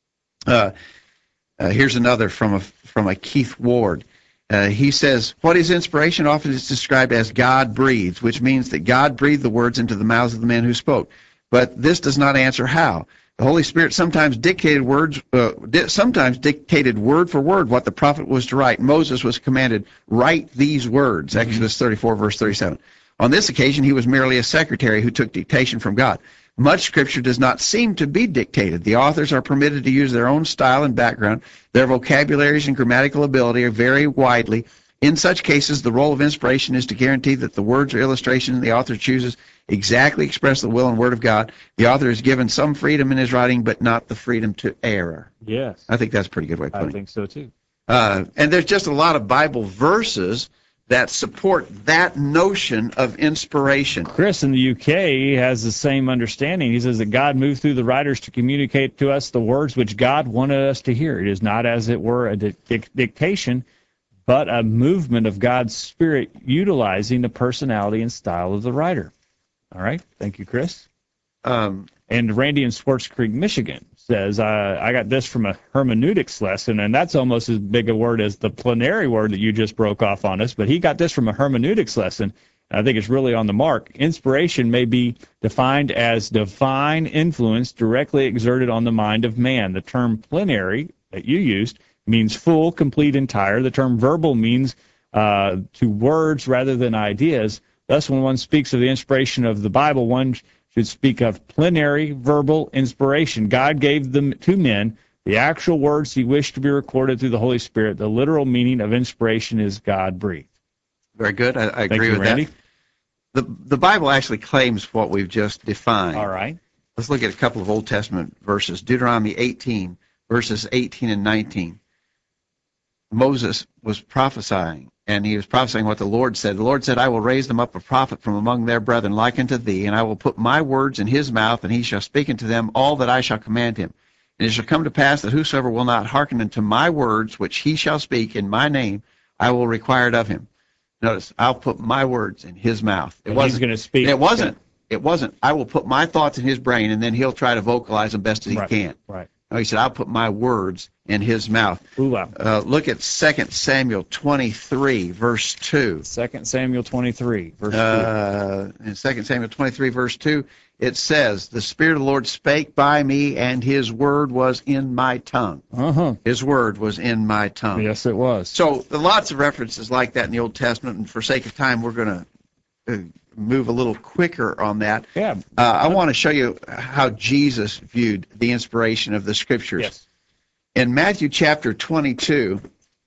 Uh, uh, here's another from a, from a Keith Ward. Uh, he says, what is inspiration often is described as God breathes, which means that God breathed the words into the mouths of the men who spoke. But this does not answer how. The Holy Spirit sometimes dictated words, uh, di- sometimes dictated word for word what the prophet was to write. Moses was commanded, write these words, mm-hmm. Exodus thirty-four, verse thirty-seven. On this occasion, he was merely a secretary who took dictation from God. Much Scripture does not seem to be dictated. The authors are permitted to use their own style and background. Their vocabularies and grammatical ability vary widely. In such cases, the role of inspiration is to guarantee that the words or illustrations the author chooses exactly express the will and word of God. The author is given some freedom in his writing, but not the freedom to err. Yes. I think that's a pretty good way of putting it. I think so, too. Uh, and there's just a lot of Bible verses that support that notion of inspiration. Chris in the U K has the same understanding. He says that God moved through the writers to communicate to us the words which God wanted us to hear. It is not, as it were, a dic- dictation, but a movement of God's Spirit utilizing the personality and style of the writer. All right. Thank you, Chris. Um, and Randy in Swartz Creek, Michigan says, uh, I got this from a hermeneutics lesson, and that's almost as big a word as the plenary word that you just broke off on us, but he got this from a hermeneutics lesson. I think it's really on the mark. Inspiration may be defined as divine influence directly exerted on the mind of man. The term plenary that you used means full, complete, entire. The term verbal means uh, to words rather than ideas. Thus, when one speaks of the inspiration of the Bible, one should speak of plenary verbal inspiration. God gave them to men the actual words he wished to be recorded through the Holy Spirit. The literal meaning of inspiration is God-breathed. Very good. I, I agree Thank you, with Randy. that. The, the Bible actually claims what we've just defined. All right. Let's look at a couple of Old Testament verses. Deuteronomy eighteen, verses eighteen and nineteen. Moses was prophesying, and he was prophesying what the Lord said. The Lord said, I will raise them up a prophet from among their brethren like unto thee, and I will put my words in his mouth, and he shall speak unto them all that I shall command him. And it shall come to pass that whosoever will not hearken unto my words, which he shall speak in my name, I will require it of him. Notice, I'll put my words in his mouth. It And wasn't, he's going to speak. It wasn't. It wasn't. I will put my thoughts in his brain, and then he'll try to vocalize them best as Right, he can. right. No, he said, I'll put my words in his mouth. Ooh, wow. Uh, look at Second Samuel twenty-three, verse two. Second Samuel twenty-three, verse Uh, in Second Samuel twenty-three, verse two, it says, the Spirit of the Lord spake by me, and his word was in my tongue. two. Uh-huh. His word was in my tongue. Yes, it was. So there are lots of references like that in the Old Testament, and for sake of time, we're going to uh, move a little quicker on that. Yeah. Uh, I want to show you how Jesus viewed the inspiration of the Scriptures. Yes. In Matthew chapter twenty-two,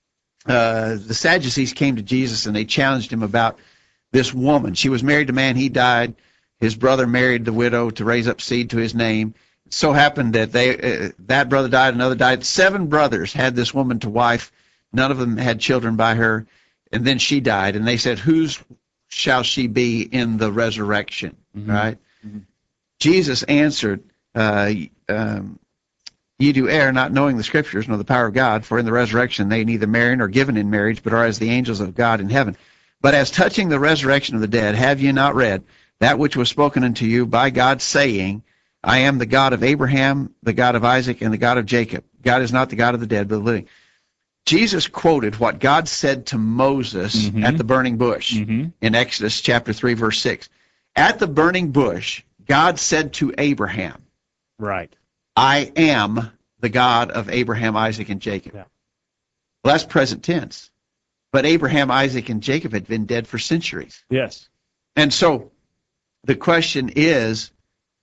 uh, the Sadducees came to Jesus and they challenged him about this woman. She was married to a man, he died. His brother married the widow to raise up seed to his name. It so happened that they uh, that brother died, another died. Seven brothers had this woman to wife. None of them had children by her. And then she died. And they said, whose shall she be in the resurrection? Mm-hmm. Right? Mm-hmm. Jesus answered, uh, um, ye do err, not knowing the Scriptures, nor the power of God, for in the resurrection they neither marry nor given in marriage, but are as the angels of God in heaven. But as touching the resurrection of the dead, have ye not read that which was spoken unto you by God, saying, I am the God of Abraham, the God of Isaac, and the God of Jacob. God is not the God of the dead, but the living. Jesus quoted what God said to Moses mm-hmm. at the burning bush mm-hmm. in Exodus chapter three, verse six. At the burning bush, God said to Abraham, right, I am the God of Abraham, Isaac, and Jacob. Yeah. Well, that's present tense. But Abraham, Isaac, and Jacob had been dead for centuries. Yes. And so the question is,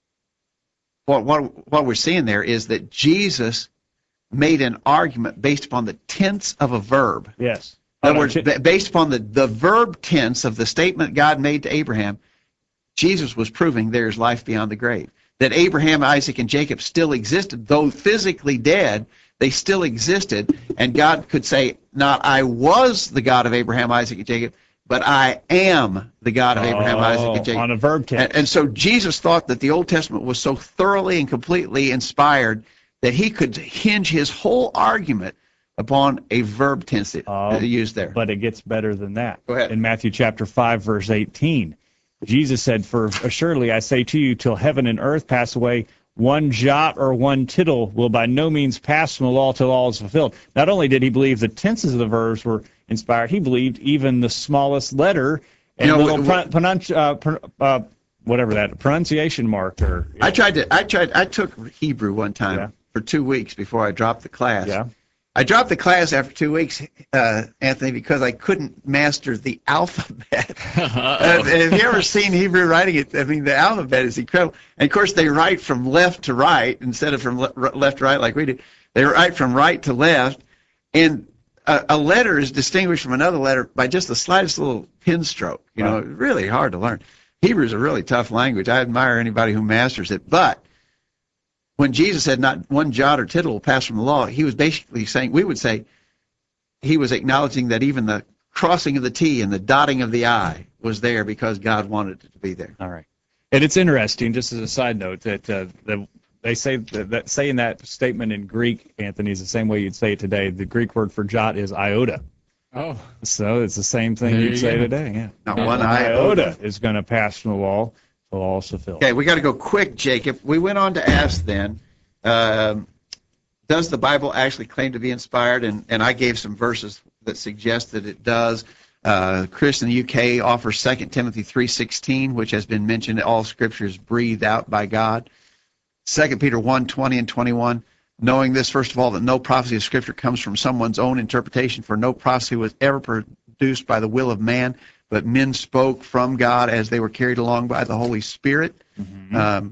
what, what, what we're seeing there is that Jesus made an argument based upon the tense of a verb. Yes. In other words, based upon the, the verb tense of the statement God made to Abraham, Jesus was proving there is life beyond the grave. That Abraham, Isaac, and Jacob still existed, though physically dead, they still existed, and God could say, not I was the God of Abraham, Isaac, and Jacob, but I am the God of Abraham, Oh, Isaac, and Jacob. on a verb tense. And, and so Jesus thought that the Old Testament was so thoroughly and completely inspired that he could hinge his whole argument upon a verb tense that Oh, uh, used there. But it gets better than that. Go ahead. In Matthew chapter five, verse eighteen, Jesus said, "For assuredly I say to you, till heaven and earth pass away, one jot or one tittle will by no means pass from the law till all is fulfilled." Not only did he believe the tenses of the verbs were inspired, he believed even the smallest letter and You know, little we- pron- pronunci- uh, pr- uh, whatever that pronunciation marker. I tried to. I tried. I took Hebrew one time Yeah. for two weeks before I dropped the class. Yeah. I dropped the class after two weeks, uh, Anthony, because I couldn't master the alphabet. Uh, have you ever seen Hebrew writing? It, I mean, the alphabet is incredible. And of course, they write from left to right instead of from le- left to right like we do. They write from right to left, and a, a letter is distinguished from another letter by just the slightest little pin stroke. You know, Right. really hard to learn. Hebrew is a really tough language. I admire anybody who masters it, but when Jesus said not one jot or tittle will pass from the law, he was basically saying, we would say, he was acknowledging that even the crossing of the T and the dotting of the I was there because God wanted it to be there. All right. And it's interesting, just as a side note, that uh, the, they say that, that saying that statement in Greek, Anthony, is the same way you'd say it today. The Greek word for jot is iota. Oh, So it's the same thing There you'd you say go. today. Yeah. Not Not one one iota. iota is going to pass from the law till all is fulfilled. Okay, we got to go quick, Jacob. We went on to ask then, um, does the Bible actually claim to be inspired? And, and I gave some verses that suggest that it does. Uh, Chris in the U K offers Second Timothy three sixteen, which has been mentioned, all Scripture is breathed out by God. Second Peter one twenty and twenty-one, knowing this, first of all, that no prophecy of Scripture comes from someone's own interpretation, for no prophecy was ever produced by the will of man, but men spoke from God as they were carried along by the Holy Spirit. Mhm. Um,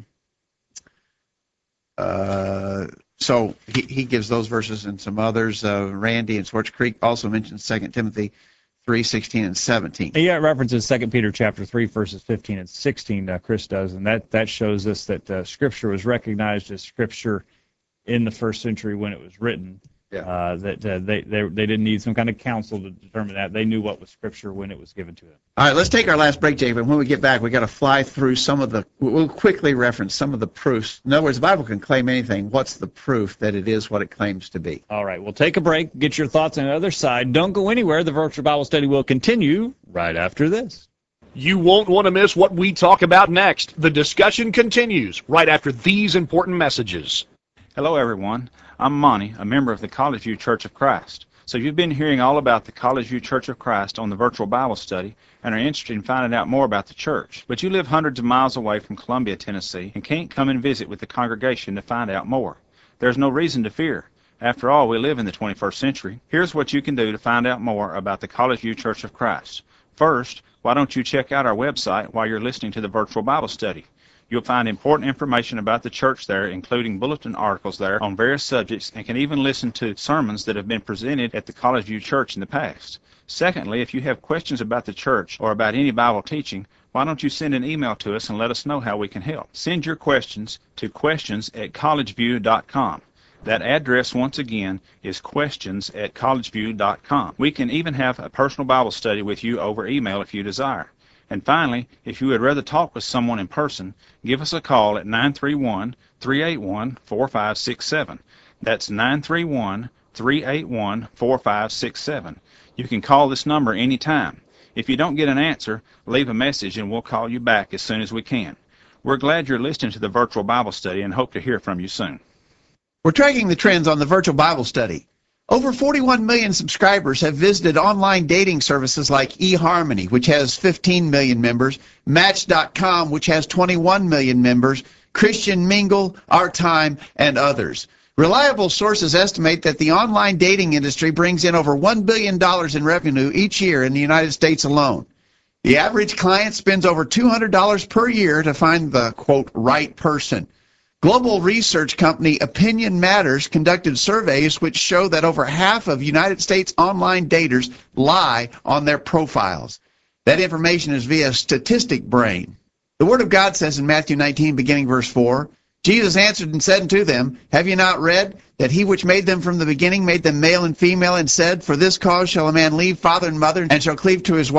uh, so he, he gives those verses and some others. Uh, Randy in Swartz Creek also mentions Second Timothy three sixteen and seventeen. Yeah, it references Second Peter chapter three, verses fifteen and sixteen, uh, Chris does, and that, that shows us that uh, Scripture was recognized as Scripture in the first century when it was written. Yeah. Uh, that uh, they, they they didn't need some kind of counsel to determine that. They knew what was Scripture when it was given to them. All right, let's take our last break, Jacob. And when we get back, we got to fly through some of the. We'll quickly reference some of the proofs. In other words, the Bible can claim anything. What's the proof that it is what it claims to be? All right, we'll take a break, get your thoughts on the other side. Don't go anywhere. The virtual Bible study will continue right after this. You won't want to miss what we talk about next. The discussion continues right after these important messages. Hello, everyone. I'm Monty, a member of the College View Church of Christ. So you've been hearing all about the College View Church of Christ on the virtual Bible study and are interested in finding out more about the church. But you live hundreds of miles away from Columbia, Tennessee, and can't come and visit with the congregation to find out more. There's no reason to fear. After all, we live in the twenty-first century. Here's what you can do to find out more about the College View Church of Christ. First, why don't you check out our website while you're listening to the virtual Bible study? You'll find important information about the church there, including bulletin articles there on various subjects, and can even listen to sermons that have been presented at the College View Church in the past. Secondly, if you have questions about the church or about any Bible teaching, why don't you send an email to us and let us know how we can help? Send your questions to questions at collegeview dot com. That address, once again, is questions at collegeview dot com. We can even have a personal Bible study with you over email if you desire. And finally, if you would rather talk with someone in person, give us a call at nine three one, three eight one, four five six seven. That's nine three one, three eight one, four five six seven. You can call this number anytime. If you don't get an answer, leave a message and we'll call you back as soon as we can. We're glad you're listening to the virtual Bible study and hope to hear from you soon. We're tracking the trends on the virtual Bible study. Over forty-one million subscribers have visited online dating services like eHarmony, which has fifteen million members, Match dot com, which has twenty-one million members, Christian Mingle, Our Time, and others. Reliable sources estimate that the online dating industry brings in over one billion dollars in revenue each year in the United States alone. The average client spends over two hundred dollars per year to find the, quote, right person. Global research company Opinion Matters conducted surveys which show that over half of United States online daters lie on their profiles. That information is via Statistic Brain. The Word of God says in Matthew nineteen, beginning verse four, Jesus answered and said unto them, Have ye not read that he which made them from the beginning made them male and female, and said, For this cause shall a man leave father and mother, and shall cleave to his wife,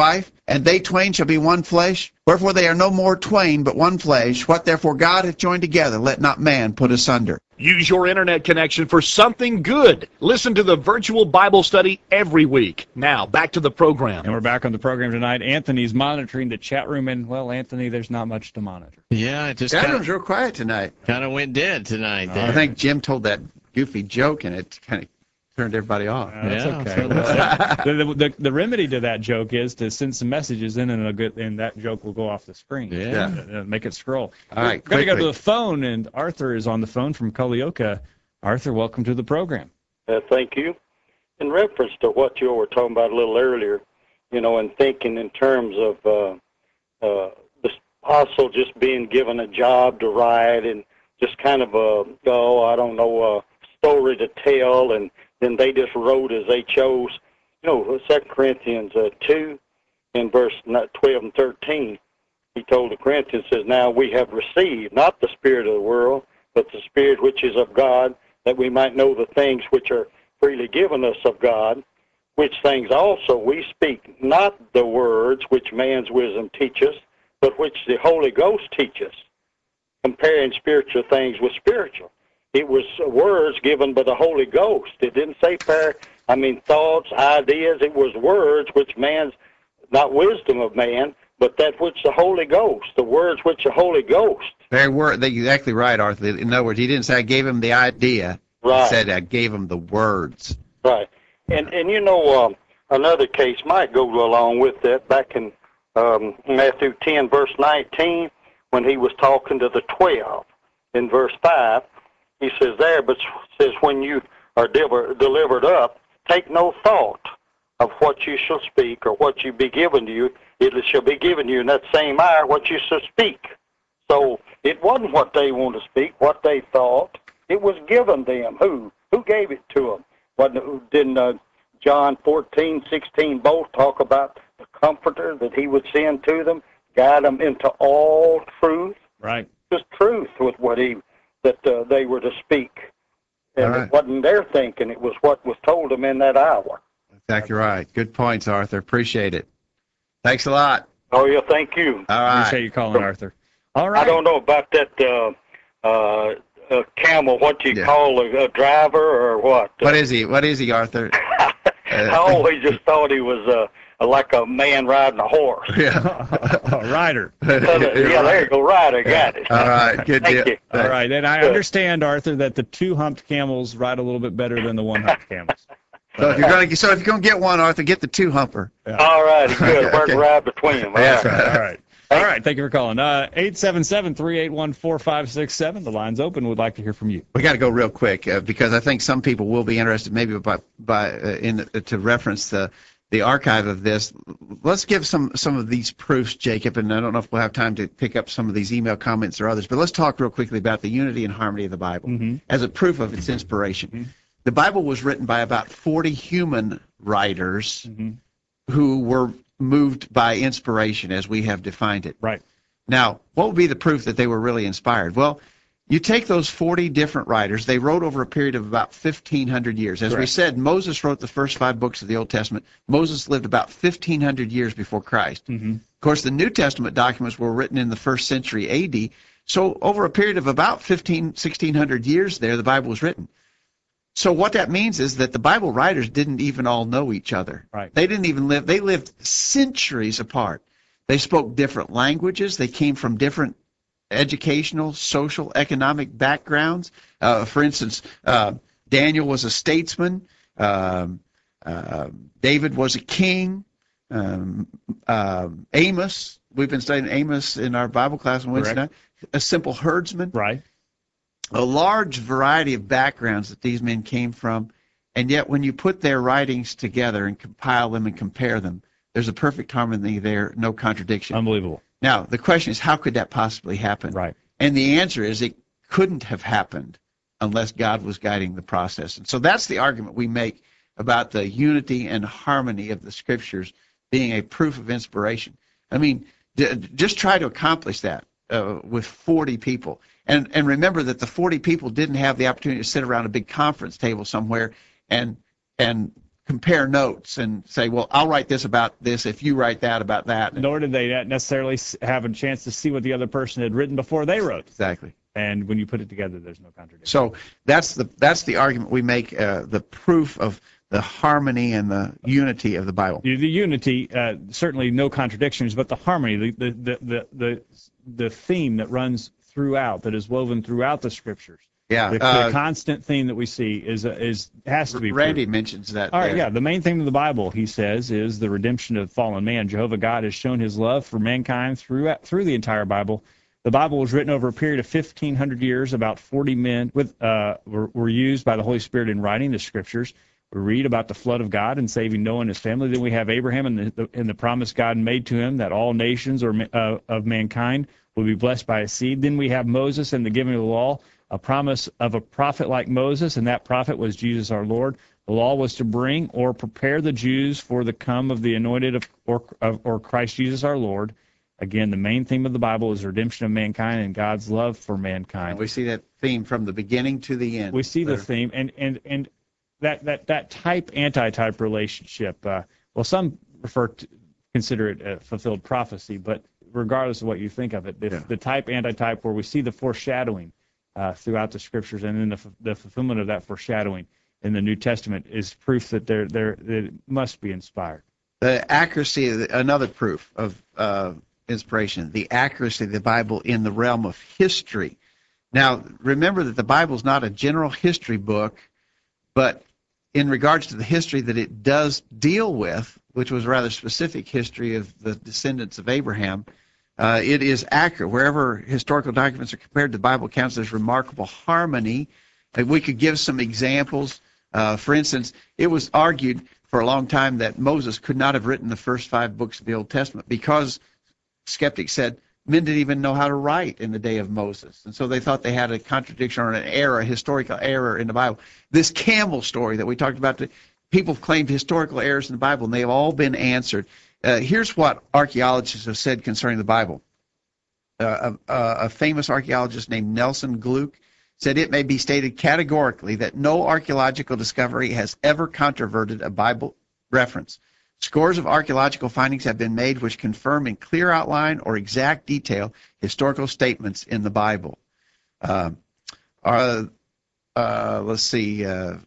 and they twain shall be one flesh. Wherefore they are no more twain, but one flesh. What therefore God hath joined together, let not man put asunder. Use your internet connection for something good. Listen to the virtual Bible study every week. Now, back to the program. And we're back on the program tonight. Anthony's monitoring the chat room, and, well, Anthony, there's not much to monitor. Yeah, it just That kind was of, real quiet tonight. kind of went dead tonight. There. I think Jim told that goofy joke, and it kind of turned everybody off. Uh, that's Yeah, okay. so the, the, the, the remedy to that joke is to send some messages in, and, a good, and that joke will go off the screen. Yeah. Uh, Make it scroll. All right, We're going to go to quickly. the phone, and Arthur is on the phone from Culleoka. Arthur, welcome to the program. Uh, thank you. In reference to what you were talking about a little earlier, you know, and thinking in terms of uh, uh, the apostle just being given a job to write and just kind of a, oh, I don't know, a story to tell, and then they just wrote as they chose. You know, Second Corinthians uh, two, in verse twelve and thirteen, he told the Corinthians, says, now we have received not the spirit of the world, but the Spirit which is of God, that we might know the things which are freely given us of God, which things also we speak, not the words which man's wisdom teaches, but which the Holy Ghost teaches, comparing spiritual things with spiritual. It was words given by the Holy Ghost. It didn't say, pair, I mean, thoughts, ideas. It was words which man's, not wisdom of man, but that which the Holy Ghost, the words which the Holy Ghost. Very word. That's exactly right, Arthur. In other words, he didn't say I gave him the idea. Right. He said I gave him the words. Right. And, and you know, um, another case might go along with that. Back in um, Matthew ten, verse nineteen, when he was talking to the twelve, in verse five, he says there, but says, when you are deliver, delivered up, take no thought of what you shall speak or what you be given to you. It shall be given you in that same hour what you shall speak. So it wasn't what they wanted to speak, what they thought. It was given them. Who? Who gave it to them? Wasn't, didn't uh, John fourteen, sixteen both talk about the Comforter that he would send to them, guide them into all truth? Right. Just truth with what he, that uh, they were to speak. And All right. it wasn't their thinking. It was what was told them in that hour. Exactly right. Good points, Arthur. Appreciate it. Thanks a lot. Oh, yeah, thank you. All right. Appreciate you calling, Arthur. All right. I don't know about that uh, uh, uh, camel, what you Yeah. call a, a driver or what? What is he? What is he, Arthur? I always just thought he was uh, like a man riding a horse. Yeah. A rider. yeah, there you go, right, I got it. All right. Good Thank deal. you. All right. And I Good. understand, Arthur, that the two-humped camels ride a little bit better than the one-humped camels. So if you're gonna so if you're gonna get one, Arthur, get the two humper. All righty, good. Okay. Work right between them. All That's right. right. All right. All right. Thank you for calling. Uh, eight seven seven, three eight one, four five six seven. The line's open. We'd like to hear from you. We got to go real quick uh, because I think some people will be interested, maybe by by uh, in uh, to reference the the archive of this. Let's give some some of these proofs, Jacob, and I don't know if we'll have time to pick up some of these email comments or others, but let's talk real quickly about the unity and harmony of the Bible Mm-hmm. as a proof of its inspiration. Mhm. The Bible was written by about forty human writers Mm-hmm. who were moved by inspiration as we have defined it. Right. Now, what would be the proof that they were really inspired? Well, you take those forty different writers, they wrote over a period of about fifteen hundred years. As we Correct. said, Moses wrote the first five books of the Old Testament. Moses lived about fifteen hundred years before Christ. Mm-hmm. Of course, the New Testament documents were written in the first century A D. So over a period of about fifteen, sixteen hundred years there, the Bible was written. So what that means is that the Bible writers didn't even all know each other. Right. They didn't even live, they lived centuries apart. They spoke different languages. They came from different educational, social, economic backgrounds. Uh, for instance, uh, Daniel was a statesman. Um, uh, David was a king. Um, uh, Amos, we've been studying Amos in our Bible class on Wednesday night, a simple herdsman. Right. A large variety of backgrounds that these men came from, and yet when you put their writings together and compile them and compare them, there's a perfect harmony there, no contradiction. Unbelievable. Now, the question is, how could that possibly happen? Right. And the answer is it couldn't have happened unless God was guiding the process. And so that's the argument we make about the unity and harmony of the Scriptures being a proof of inspiration. I mean, d- just try to accomplish that uh, with forty people. And, and remember that the forty people didn't have the opportunity to sit around a big conference table somewhere and and compare notes and say, well, I'll write this about this if you write that about that. Nor did they necessarily s- have a chance to see what the other person had written before they wrote. Exactly. And when you put it together, there's no contradiction. So that's the that's the argument we make, uh, the proof of the harmony and the unity of the Bible. The unity, uh, certainly no contradictions, but the harmony, the the, the, the, the the theme that runs throughout, that is woven throughout the Scriptures. Yeah. The, uh, the constant theme that we see is uh, is has to be Randy proved. mentions that. All right, there. yeah. The main theme of the Bible, he says, is the redemption of fallen man. Jehovah God has shown his love for mankind through through the entire Bible. The Bible was written over a period of fifteen hundred years. About forty men with uh, were, were used by the Holy Spirit in writing the Scriptures. We read about the flood of God and saving Noah and his family. Then we have Abraham and the, the, and the promise God made to him that all nations or uh, of mankind will be blessed by his seed. Then we have Moses and the giving of the law, a promise of a prophet like Moses, and that prophet was Jesus our Lord. The law was to bring or prepare the Jews for the come of the anointed of, or, of, or Christ Jesus our Lord. Again, the main theme of the Bible is redemption of mankind and God's love for mankind. And we see that theme from the beginning to the end. We see the there. theme, and and and that that that type anti-type relationship. Uh, well, some refer to consider it a fulfilled prophecy, but regardless of what you think of it, the, Yeah. the type anti-type where we see the foreshadowing uh, throughout the Scriptures, and then the the fulfillment of that foreshadowing in the New Testament is proof that they're they're that it must be inspired. The accuracy, of the, another proof of uh, inspiration, the accuracy of the Bible in the realm of history. Now, remember that the Bible is not a general history book, but in regards to the history that it does deal with, which was a rather specific history of the descendants of Abraham, uh, it is accurate. Wherever historical documents are compared, the Bible counts there's remarkable harmony. And we could give some examples. Uh, for instance, it was argued for a long time that Moses could not have written the first five books of the Old Testament because skeptics said men didn't even know how to write in the day of Moses. And so they thought they had a contradiction or an error, a historical error in the Bible. This camel story that we talked about, people have claimed historical errors in the Bible, and they have all been answered. Uh, here's what archaeologists have said concerning the Bible. Uh, a, a famous archaeologist named Nelson Gluck said it may be stated categorically that no archaeological discovery has ever controverted a Bible reference. Scores of archaeological findings have been made which confirm in clear outline or exact detail historical statements in the Bible. Uh, uh, uh, let's see, uh,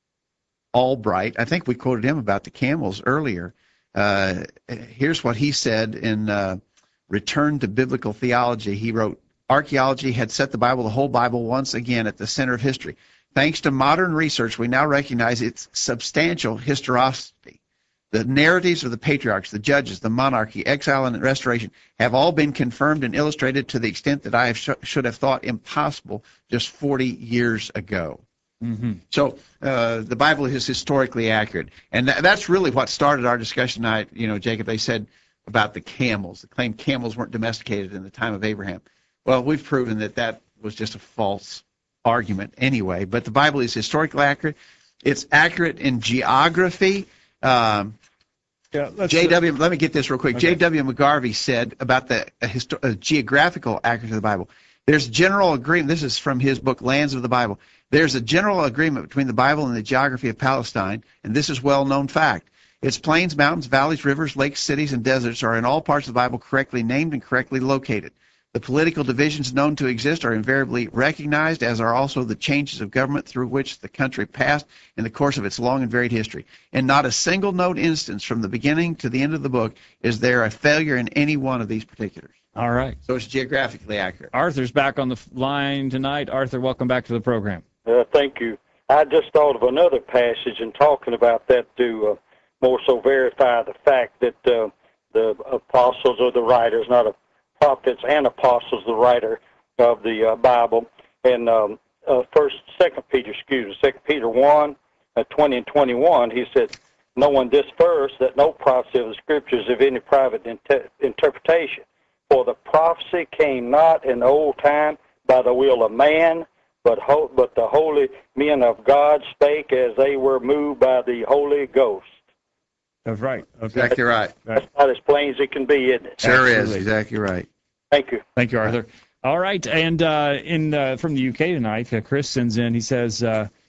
Albright, I think we quoted him about the camels earlier. Uh, here's what he said in uh, Return to Biblical Theology. He wrote, archaeology had set the Bible, the whole Bible, once again at the center of history. Thanks to modern research, we now recognize its substantial historicity. The narratives of the patriarchs, the judges, the monarchy, exile, and restoration have all been confirmed and illustrated to the extent that I have sh- should have thought impossible just forty years ago. Mm-hmm. So uh, the Bible is historically accurate, and th- that's really what started our discussion tonight. You know, Jacob, they said about the camels. They claimed camels weren't domesticated in the time of Abraham. Well, we've proven that that was just a false argument anyway. But the Bible is historically accurate. It's accurate in geography. Um, Yeah, let's, J W, let me get this real quick. Okay. J W McGarvey said about the uh, histo- uh, geographical accuracy of the Bible. There's general agreement. This is from his book, Lands of the Bible. There's a general agreement between the Bible and the geography of Palestine, and this is well-known fact. Its plains, mountains, valleys, rivers, lakes, cities, and deserts are in all parts of the Bible correctly named and correctly located. The political divisions known to exist are invariably recognized, as are also the changes of government through which the country passed in the course of its long and varied history. And not a single note instance from the beginning to the end of the book is there a failure in any one of these particulars. all right. So it's geographically accurate. Arthur's back on the f- line tonight. Arthur, welcome back to the program. Uh, thank you. I just thought of another passage and talking about that to uh, more so verify the fact that uh, the apostles or the writers, not a prophets and apostles, the writer of the uh, Bible, and um, uh, first, second Peter, excuse me, second Peter one, uh, twenty and twenty-one, he said, knowing this first, that no prophecy of the Scriptures of any private inter- interpretation, for the prophecy came not in the old time by the will of man, but ho- but the holy men of God spake as they were moved by the Holy Ghost. That's right. Okay. Exactly right. That's about as plain as it can be, isn't it? Sure is. Absolutely. Exactly right. Thank you. Thank you, Arthur. All right, and uh, in uh, from the U K tonight, uh, Chris sends in. He says, uh,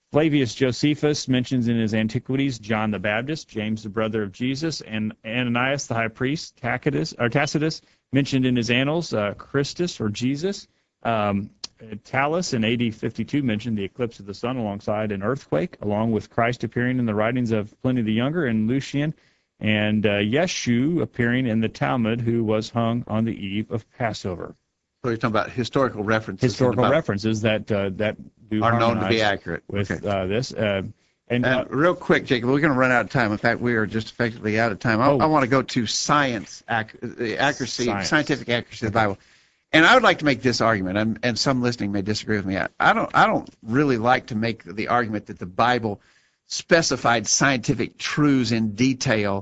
Flavius Josephus mentions in his Antiquities John the Baptist, James the brother of Jesus, and Ananias the high priest. Tacitus, or Tacitus mentioned in his Annals uh, Christus or Jesus. Um, Thales in A D fifty-two mentioned the eclipse of the sun alongside an earthquake, along with Christ appearing in the writings of Pliny the Younger and Lucian, and uh, Yeshu appearing in the Talmud, who was hung on the eve of Passover. So you're talking about historical references. Historical references that uh, that do are known to be harmonize accurate with okay. uh, this. Uh, and uh, And real quick, Jacob, we're going to run out of time. In fact, we are just effectively out of time. I, Oh. I want to go to science, ac- the accuracy, Science. scientific accuracy of the Bible. And I would like to make this argument, and, and some listening may disagree with me. I, I don't, I don't really like to make the argument that the Bible specified scientific truths in detail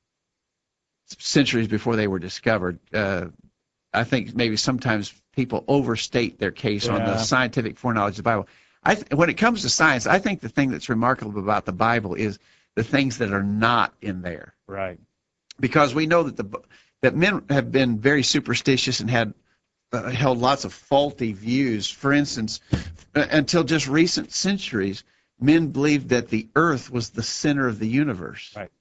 centuries before they were discovered. Uh, I think maybe sometimes people overstate their case on the Yeah. scientific foreknowledge of the Bible. I th- when it comes to science, I think the thing that's remarkable about the Bible is the things that are not in there. right. Because we know that the that men have been very superstitious and had uh, held lots of faulty views. For instance, uh, until just recent centuries, men believed that the earth was the center of the universe. Right.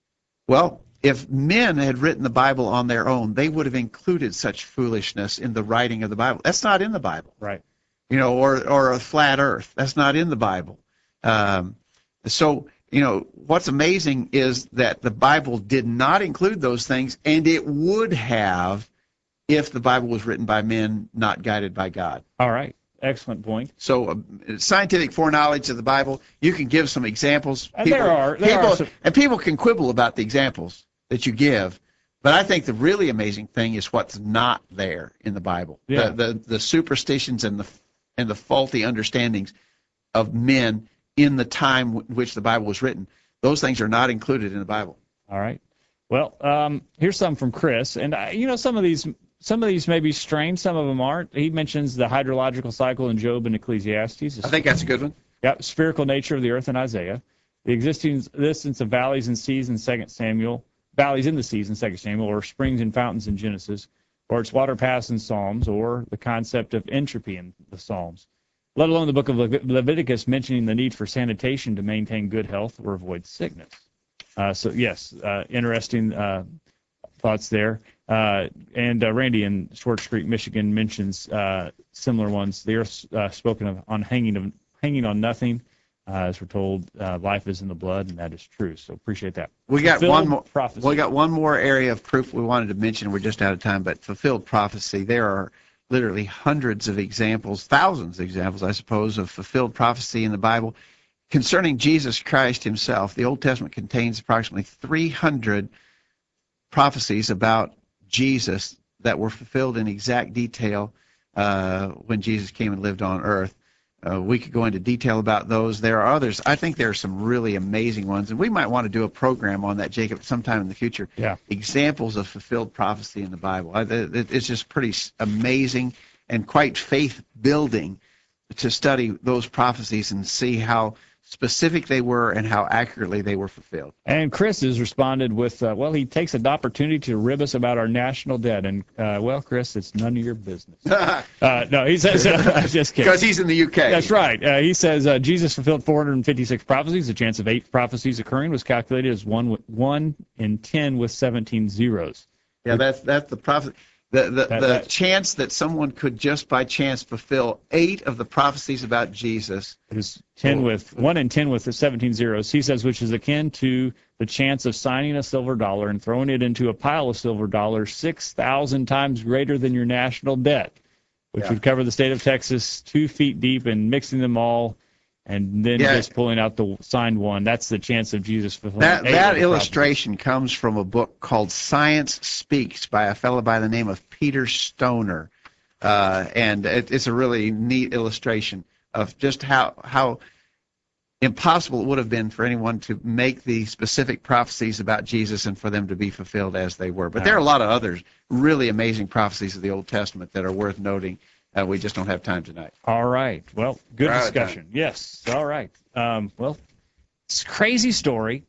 Well, if men had written the Bible on their own, they would have included such foolishness in the writing of the Bible. That's not in the Bible. Right. You know, or or a flat earth. That's not in the Bible. Um, so, you know, what's amazing is that the Bible did not include those things, and it would have if the Bible was written by men not guided by God. All right. Excellent point. So, uh, scientific foreknowledge of the Bible, you can give some examples. And there are- there people, are some- and people can quibble about the examples that you give, but I think the really amazing thing is what's not there in the Bible. Yeah. The, the the superstitions and the and the faulty understandings of men in the time in which the Bible was written. Those things are not included in the Bible. All right. Well, um, here's some from Chris, and I, you know some of these some of these may be strange, some of them aren't. He mentions the hydrological cycle in Job and Ecclesiastes. I think that's a good one. Yep, spherical nature of the earth in Isaiah, the existing existence of valleys and seas in Second Samuel, valleys in the seas in Second Samuel, or springs and fountains in Genesis, or its water paths in Psalms, or the concept of entropy in the Psalms. Let alone the book of Levit- Leviticus mentioning the need for sanitation to maintain good health or avoid sickness. Uh, so yes, uh, interesting uh, thoughts there. Uh, and uh, Randy in Schwartz Street, Michigan, mentions uh, similar ones. The earth uh, spoken of on hanging of hanging on nothing. Uh, as we're told, uh, life is in the blood, and that is true. So appreciate that. We got Fulfilled one more. prophecy. We got one more area of proof we wanted to mention. We're just out of time, but fulfilled prophecy. There are literally hundreds of examples, thousands of examples, I suppose, of fulfilled prophecy in the Bible concerning Jesus Christ himself. The Old Testament contains approximately three hundred prophecies about Jesus that were fulfilled in exact detail uh, when Jesus came and lived on earth. Uh, we could go into detail about those. There are others. I think there are some really amazing ones, and we might want to do a program on that, Jacob, sometime in the future. Yeah. Examples of fulfilled prophecy in the Bible. I, it, it's just pretty s- amazing and quite faith-building to study those prophecies and see how specific they were and how accurately they were fulfilled. And Chris has responded with, uh, well, he takes an opportunity to rib us about our national debt. And, uh, well, Chris, it's none of your business. uh, no, he says, uh, just kidding. Because he's in the U K. That's right. Uh, he says uh, Jesus fulfilled four hundred fifty-six prophecies. The chance of eight prophecies occurring was calculated as one with, one in ten with seventeen zeros. Yeah, that's that's the prophecy. The the, That- the that- chance that someone could just by chance fulfill eight of the prophecies about Jesus. It is ten Oh. with one in ten with the seventeen zeros. He says, which is akin to the chance of signing a silver dollar and throwing it into a pile of silver dollars six thousand times greater than your national debt, which Yeah. would cover the state of Texas two feet deep and mixing them all, and then Yeah. just pulling out the signed one. That's the chance of Jesus fulfilling That eight that of the illustration comes from a book called Science Speaks by a fellow by the name of Peter Stoner, uh, and it, it's a really neat illustration of just how how impossible it would have been for anyone to make the specific prophecies about Jesus and for them to be fulfilled as they were. But there are a lot of others really amazing prophecies of the Old Testament that are worth noting. Uh, we just don't have time tonight. All right. Well, good We're out of discussion. Yes. All right. Um, well, it's a crazy story,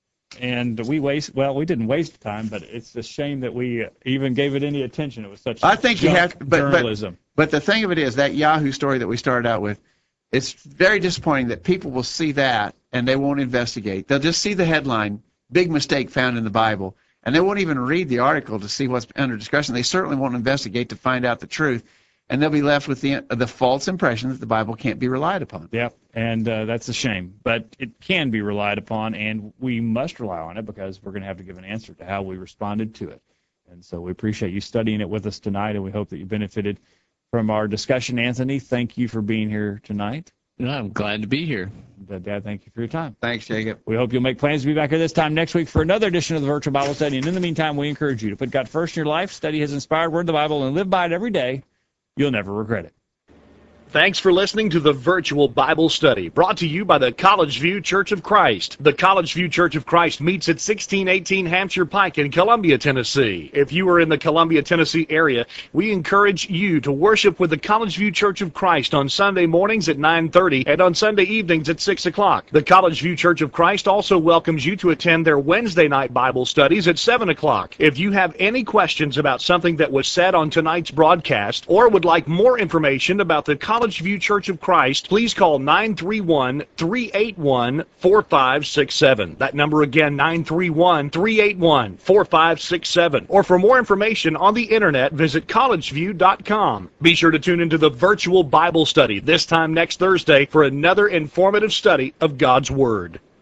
and we waste. Well, we didn't waste time, but it's a shame that we even gave it any attention. It was such. I think you junk have, but, but journalism. but the thing of it is that Yahoo story that we started out with, it's very disappointing that people will see that and they won't investigate. They'll just see the headline, big mistake found in the Bible, and they won't even read the article to see what's under discussion. They certainly won't investigate to find out the truth, and they'll be left with the the false impression that the Bible can't be relied upon. Yep, and uh, that's a shame. But it can be relied upon, and we must rely on it because we're going to have to give an answer to how we responded to it. And so we appreciate you studying it with us tonight, and we hope that you benefited from our discussion. Anthony, thank you for being here tonight. No, I'm glad to be here. Uh, Dad, thank you for your time. Thanks, Jacob. We hope you'll make plans to be back here this time next week for another edition of the Virtual Bible Study. And in the meantime, we encourage you to put God first in your life, study His inspired Word, the Bible, and live by it every day. You'll never regret it. Thanks for listening to the Virtual Bible Study, brought to you by the College View Church of Christ. The College View Church of Christ meets at sixteen eighteen Hampshire Pike in Columbia, Tennessee. If you are in the Columbia, Tennessee area, we encourage you to worship with the College View Church of Christ on Sunday mornings at nine thirty and on Sunday evenings at six o'clock. The College View Church of Christ also welcomes you to attend their Wednesday night Bible studies at seven o'clock. If you have any questions about something that was said on tonight's broadcast or would like more information about the College View Church of Christ, please call nine three one, three eight one, four five six seven. That number again, nine three one, three eight one, four five six seven. Or for more information on the internet, visit college view dot com. Be sure to tune into the Virtual Bible Study this time next Thursday for another informative study of God's Word.